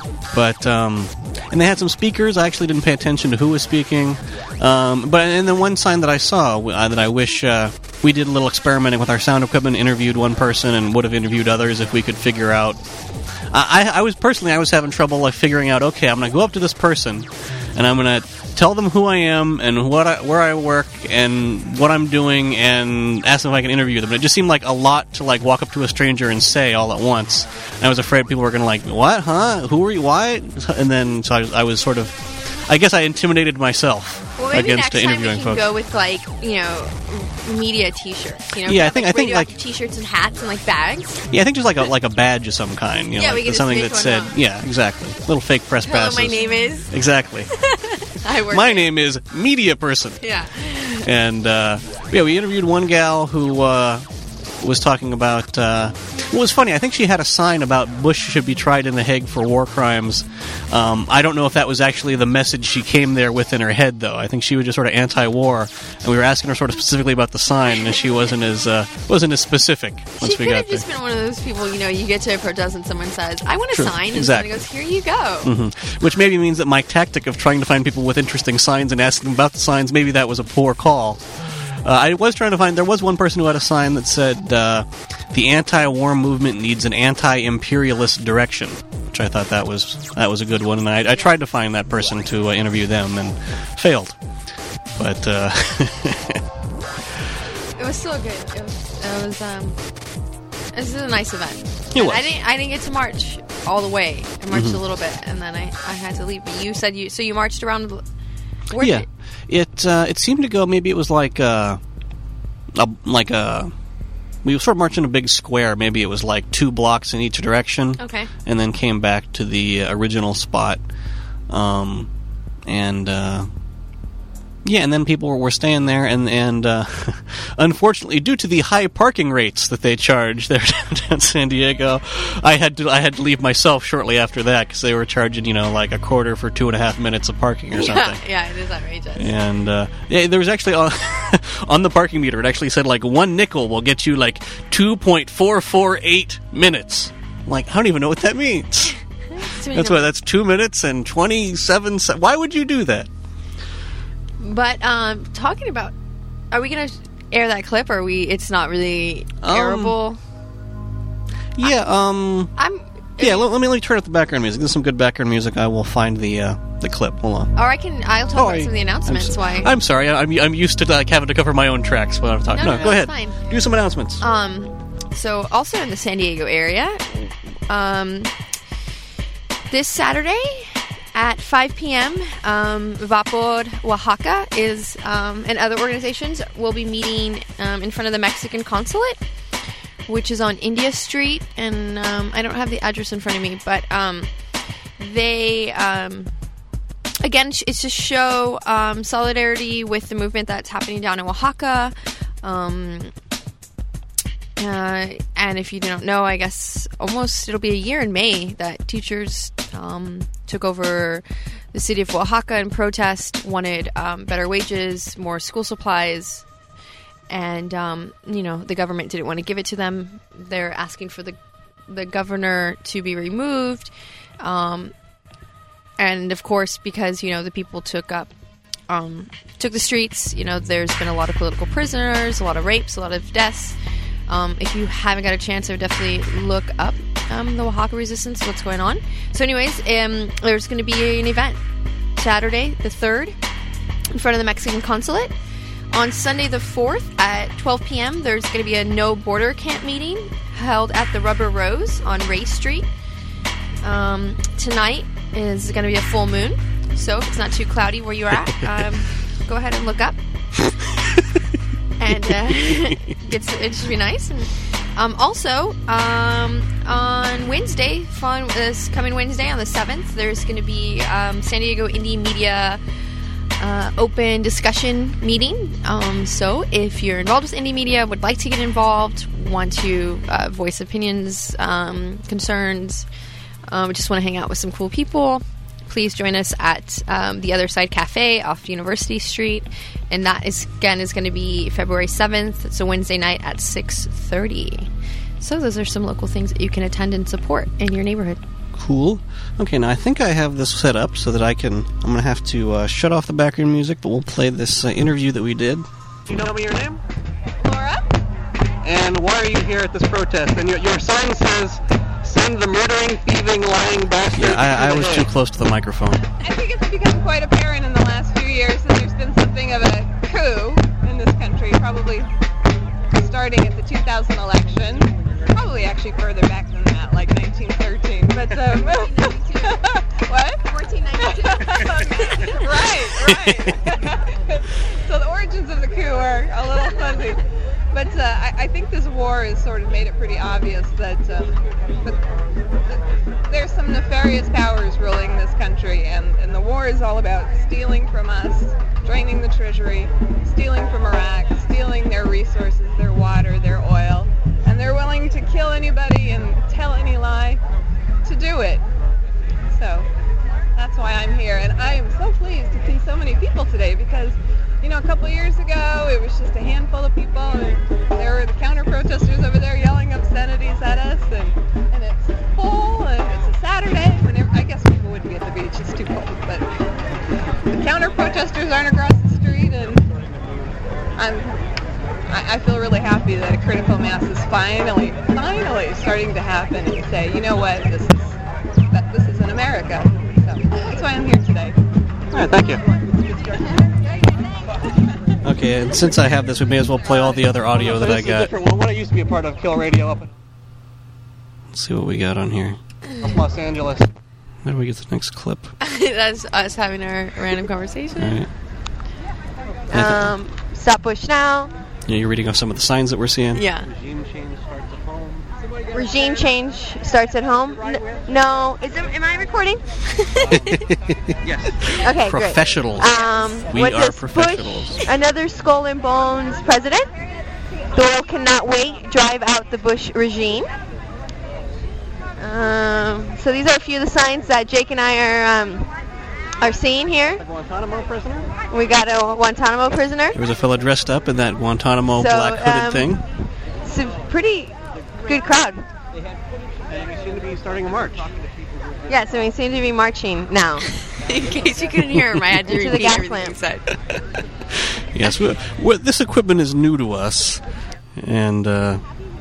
But um, and they had some speakers. I actually didn't pay attention to who was speaking. Um, but and then one sign that I saw uh, that I wish uh, we did a little experimenting with our sound equipment, interviewed one person, and would have interviewed others if we could figure out. I, I was personally I was having trouble like figuring out. Okay, I'm going to go up to this person, and I'm going to tell them who I am and what I, where I work and what I'm doing, and ask them if I can interview them. And it just seemed like a lot to like walk up to a stranger and say all at once. And I was afraid people were going to like, what, huh? Who are you? Why? And then so I was, I was sort of, I guess I intimidated myself well, maybe against next time we interviewing can folks. go with like you know media T-shirts. You know, Yeah, I have, think- like, I think, like- radioactive T-shirts and hats and like bags. Yeah, I think just like a like a badge of some kind. You know, Yeah, like we could just something make that one said, up. yeah, exactly, little fake press Hello, passes. my name is. Exactly. I work. My here. name is Media Person. Yeah. And uh, yeah, we interviewed one gal who uh, was talking about. Uh, what was funny? I think she had a sign about Bush should be tried in The Hague for war crimes. Um, I don't know if that was actually the message she came there with in her head, though. I think she was just sort of anti-war, and we were asking her sort of specifically about the sign, and she wasn't as uh, wasn't as specific once She we could got have there. just been one of those people, you know, you get to a protest and someone says, I want a True, sign, and exactly. someone goes, here you go. hmm Which maybe means that my tactic of trying to find people with interesting signs and asking them about the signs, maybe that was a poor call. Uh, I was trying to find, there was one person who had a sign that said, uh, the anti-war movement needs an anti-imperialist direction, which I thought that was that was a good one, and I, I tried to find that person to uh, interview them and failed. But, uh... It was still good. It was, it was um, this is a nice event. It was. I didn't, I didn't get to march all the way. I marched Mhm. a little bit, and then I, I had to leave. But you said you, so you marched around. Where yeah, did it uh, it seemed to go. Maybe it was like uh, a like a. We sort of marched in a big square. Maybe it was like two blocks in each direction. Okay. And then came back to the uh, original spot. Um, and uh, Yeah, and then people were, were staying there, and and uh, unfortunately, due to the high parking rates that they charge there downtown San Diego, I had to I had to leave myself shortly after that because they were charging, you know, like a quarter for two and a half minutes of parking or something. Yeah, yeah, it is outrageous. And uh, yeah, there was actually on, on the parking meter, it actually said like one nickel will get you like two point four four eight minutes. Like, I don't even know what that means. That's what that's two minutes and twenty-seven se- Why would you do that? But um, talking about, are we going to air that clip? Or are we? It's not really Um, airable. Yeah. Um. I'm. Yeah. Let, let me let me turn up the background music. There's some good background music. I will find the uh, the clip. Hold on. Or I can. I'll talk Oh, about I- some of the announcements. I'm, so- why? I'm sorry. I- I'm I'm used to like having to cover my own tracks when I'm talking. No, No, no, go no, ahead. it's fine. Do some announcements. Um, so also in the San Diego area, um, this Saturday at five p.m., um, Vapor Oaxaca is um, and other organizations will be meeting um, in front of the Mexican consulate, which is on India Street, and um, I don't have the address in front of me, but um, they um, again, sh- it's to show um, solidarity with the movement that's happening down in Oaxaca. Um, Uh, and if you don't know, I guess almost it'll be a year in May that teachers um, took over the city of Oaxaca in protest, wanted um, better wages, more school supplies, and um, you know the government didn't want to give it to them. They're asking for the the governor to be removed, um, and of course because you know the people took up. Um, took the streets. You know, there's been a lot of political prisoners, a lot of rapes, a lot of deaths. Um, if you haven't got a chance, I would definitely look up um, the Oaxaca Resistance, what's going on. So anyways, um, there's going to be an event Saturday the third in front of the Mexican consulate. On Sunday the fourth at twelve p.m., there's going to be a No Border Camp meeting held at the Rubber Rose on Ray Street. Um, tonight is going to be a full moon, so if it's not too cloudy where you're at, um, go ahead and look up. And uh, it's, it should be nice. And um, also, um, on Wednesday, fun, this coming Wednesday on the seventh, there's going to be um, San Diego Indie Media uh, open discussion meeting. Um, so if you're involved with indie media, would like to get involved, want to uh, voice opinions, um, concerns, um, just want to hang out with some cool people, please join us at um, the Other Side Cafe off University Street. And that is again is going to be February seventh. It's a Wednesday night at six thirty. So those are some local things that you can attend and support in your neighborhood. Cool. Okay, now I think I have this set up so that I can... I'm going to have to uh, shut off the background music, but we'll play this uh, interview that we did. You know me your name? Laura? And why are you here at this protest? And your, your sign says, send the murdering, thieving, lying bastard. Yeah, I, I was too close to the microphone. I think it's become quite apparent in the last few years that there's been something of a coup in this country, probably starting at the two thousand election, probably actually further back than that, like nineteen thirteen. But um, what? fourteen ninety-two. Right, right. So the origins of the coup are a little fuzzy. But uh, I, I think this war has sort of made it pretty obvious that, um, that, that there's some nefarious powers ruling this country, and, and the war is all about stealing from us, draining the treasury, stealing from Iraq, stealing their resources, their water, their oil, and they're willing to kill anybody and tell any lie to do it. So that's why I'm here, and I am so pleased to see so many people today because you know, a couple of years ago, it was just a handful of people, and there were the counter-protesters over there yelling obscenities at us, and, and it's full, and it's a Saturday, when it, I guess people would be at the beach, it's too cold, but the counter-protesters aren't across the street, and I'm, I, I feel really happy that a critical mass is finally, finally starting to happen, and say, you know what, this is, that, this is in America, so that's why I'm here today. All right, thank you. Okay, and since I have this, we may as well play all the other audio that this I is a got. different one. One I used to be a part of, Kill Radio up Let's see what we got on here. in Los Angeles. How do we get the next clip? That's us having our random conversation. All right. Um, stop push now. Yeah, you're reading off some of the signs that we're seeing. Yeah. Regime change starts at home. regime change starts at home. N- no, is it, am I recording? Yes. Okay, Professionals. great. Um, We what are does professionals. Bush, another skull and bones president. The world cannot wait. Drive out the Bush regime. Um, so these are a few of the signs that Jake and I are um, are seeing here. A Guantanamo prisoner? We got a Guantanamo prisoner. There was a fella dressed up in that Guantanamo So, black hooded um, thing. It's a pretty good crowd. And we seem to be starting a march. Yeah, so we seem to be marching now. In case you couldn't hear him, I had to Into the repeat gas everything lamp. he said. Yes, we, we, this equipment is new to us, and uh,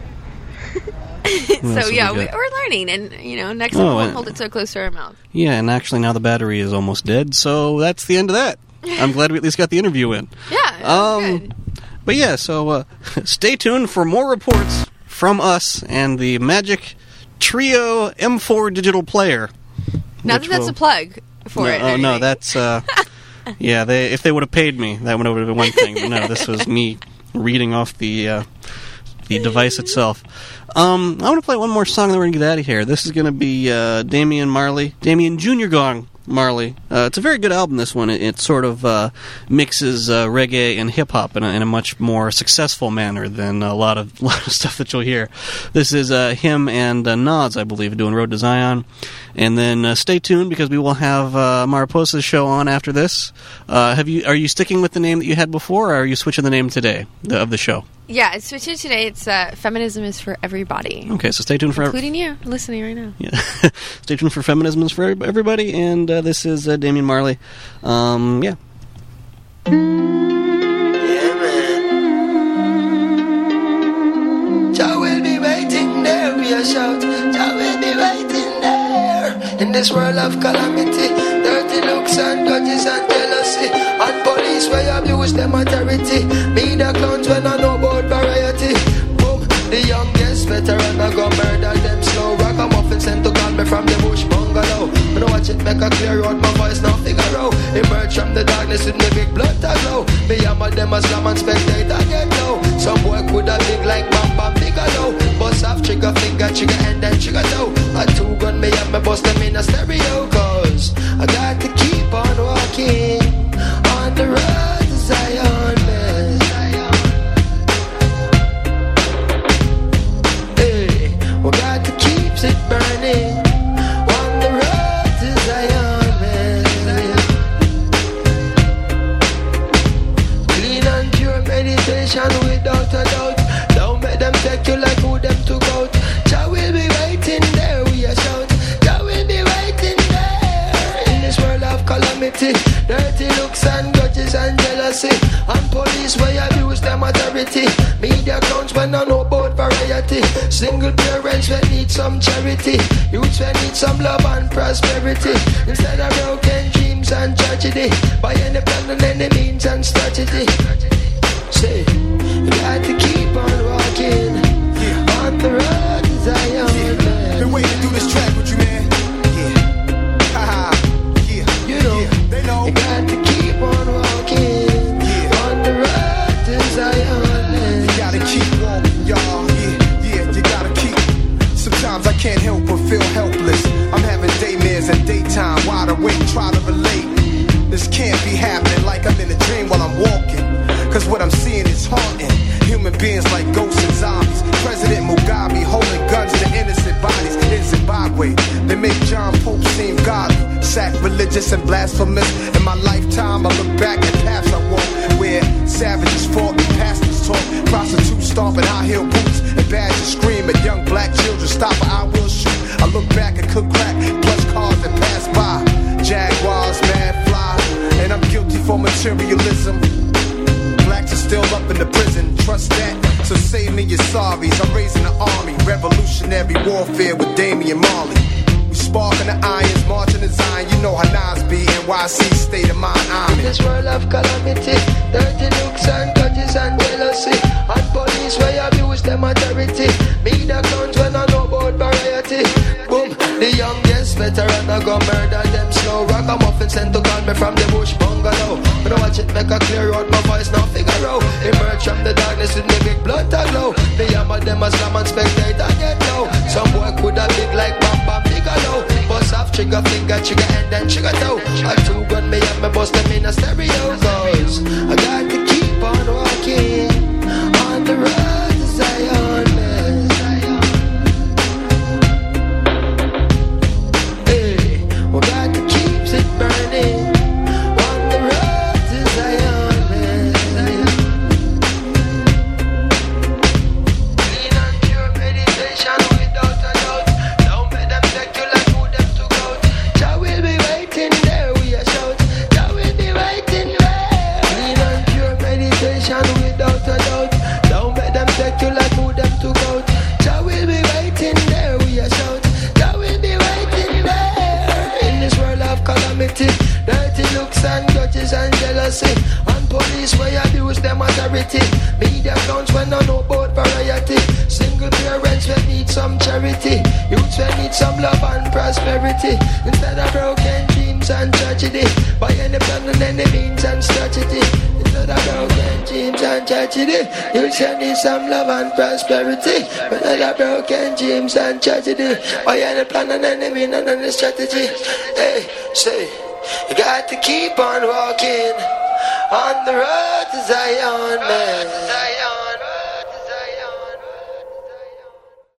what So else have yeah, we we, got? we're learning, and you know, next Oh, time we won't and- hold it so close to our mouth. yeah, and actually now the battery is almost dead, so that's the end of that. I'm glad we at least got the interview in. Yeah, Um, but yeah, so uh, stay tuned for more reports from us and the Magic Trio M four digital player. Not which that that's will- a plug for no, it. or Oh no, anything. that's uh, yeah. They if they would have paid me, that would have been one thing. But no, this was me reading off the uh, the device itself. Um, I want to play one more song, then we're gonna get out of here. This is gonna be uh, Damian Marley, Damian Junior Gong Marley. Uh, it's a very good album. This one. It, it sort of uh, mixes uh, reggae and hip hop in a, in a much more successful manner than a lot of lot of stuff that you'll hear. This is uh, him and uh, Nas, I believe, doing Road to Zion. And then uh, stay tuned because we will have uh, Mariposa's show on after this. Uh, have you? Are you sticking with the name that you had before, or are you switching the name today the, of the show? Yeah, it's switching today. It's uh, Feminism is for Everybody. Okay, so stay tuned for Including you, listening right now. Yeah. Stay tuned for Feminism is for everybody, and uh, this is uh, Damian Marley. Um, yeah. Jah will be waiting there, we a shout. Jah will be waiting there. In this world of calamity, dirty looks and grudges and jealousy, and police where abuse them authority. Media clowns when I know about variety. Boom, the youngest veteran I go murder them slow. Ragamuffin sent to call me from the bush bungalow. When I watch it make a clear out my voice now figure out. Emerge from the darkness with me big blood to glow. Me hammer them a slam and spectator get low. Some boy coulda big like Bam Bam Bigelow. Bust off trigger finger, trigger and then trigger toe. A two gun me have me bust them in a stereo. Cause I got to keep on walking on the road to Zion, man. Hey, we got to keep it burning on the road to Zion, man. Clean and pure meditation without a doubt. Don't make them take you like who them took out. Jah will be waiting there, we a shout. Jah will be waiting there in this world of calamity. Dirty looks and grudges and jealousy, and police where abuse them authority. Media clowns when I know about variety. Single parents when need some charity. Youths when need some love and prosperity. Instead of broken dreams and tragedy, by any plan and any means and strategy. Say, you got to keep on walking on the road to Zion, man. Been waiting to do this track with you, man. Yeah. Haha. Yeah. You know, yeah. They know. You got to keep on walking yeah. on the road to Zion, man. You gotta keep walking, y'all. Yeah, yeah, you gotta keep. Sometimes I can't help but feel helpless. I'm having daymares and daytime, wide awake, try to relate. This can't be happening like I'm in a dream while I'm walking. Cause what I'm seeing is haunting. Human beings like ghosts and zombies. President Mugabe holding guns to innocent bodies in Zimbabwe. They make John Pope seem godly, sacrilegious and blasphemous. In my lifetime I look back at paths I walk, where savages fought and pastors taught. Prostitutes stomping high heel boots and badgers scream at young black children. Stop or I will shoot. I look back and cook crack, plus cars that pass by. Jaguars, mad fly, and I'm guilty for materialism. Blacks are still up in the prison, trust that. So save me your sorries. I'm raising an army, revolutionary warfare with Damian Marley. We sparking the irons, marching the Zion. You know how Nas be, N Y C state of mind army. In this world of calamity, dirty looks and grudges and jealousy, and police where abuse them authority. Media clowns when I know about variety. Boom, the youngest veteran I go murder them slow. Ragamuffin sent to call me from the bush bungalow. When I watch it make a clear out my voice now figure out. Emerge from the darkness with me big blood to glow. Me hammer them a slam and spectator get low. So coulda big like Bam Bam Bigelow. Bust off trigger finger, trigger and then trigger toe. A two gun me up, me bust them in a stereo. Cause I got to keep on walking on the road to Zion. Hey, we got to keep it burning on the road to Zion. Clean and pure meditation without a doubt. Don't let them take you like who them took out. Jah will be waiting there, we a shout. Jah will be waiting there. Clean and pure meditation without a doubt. Don't let them take you like who them took out. Jah will be waiting there, we a shout. Jah will be waiting there. In this world of calamity, dirty looks and grudges and jealousy, and police where abuse them authority. Media accounts when I know about variety. Single parents will need some charity. Youths will need some love and prosperity. Instead of broken dreams and tragedy, by any plan and any means and strategy. Instead of broken dreams and tragedy, youths will need some love and prosperity. Instead of broken dreams and tragedy, by any plan and any means and any strategy. Hey, say, you got to keep on walking on the road to Zion, man.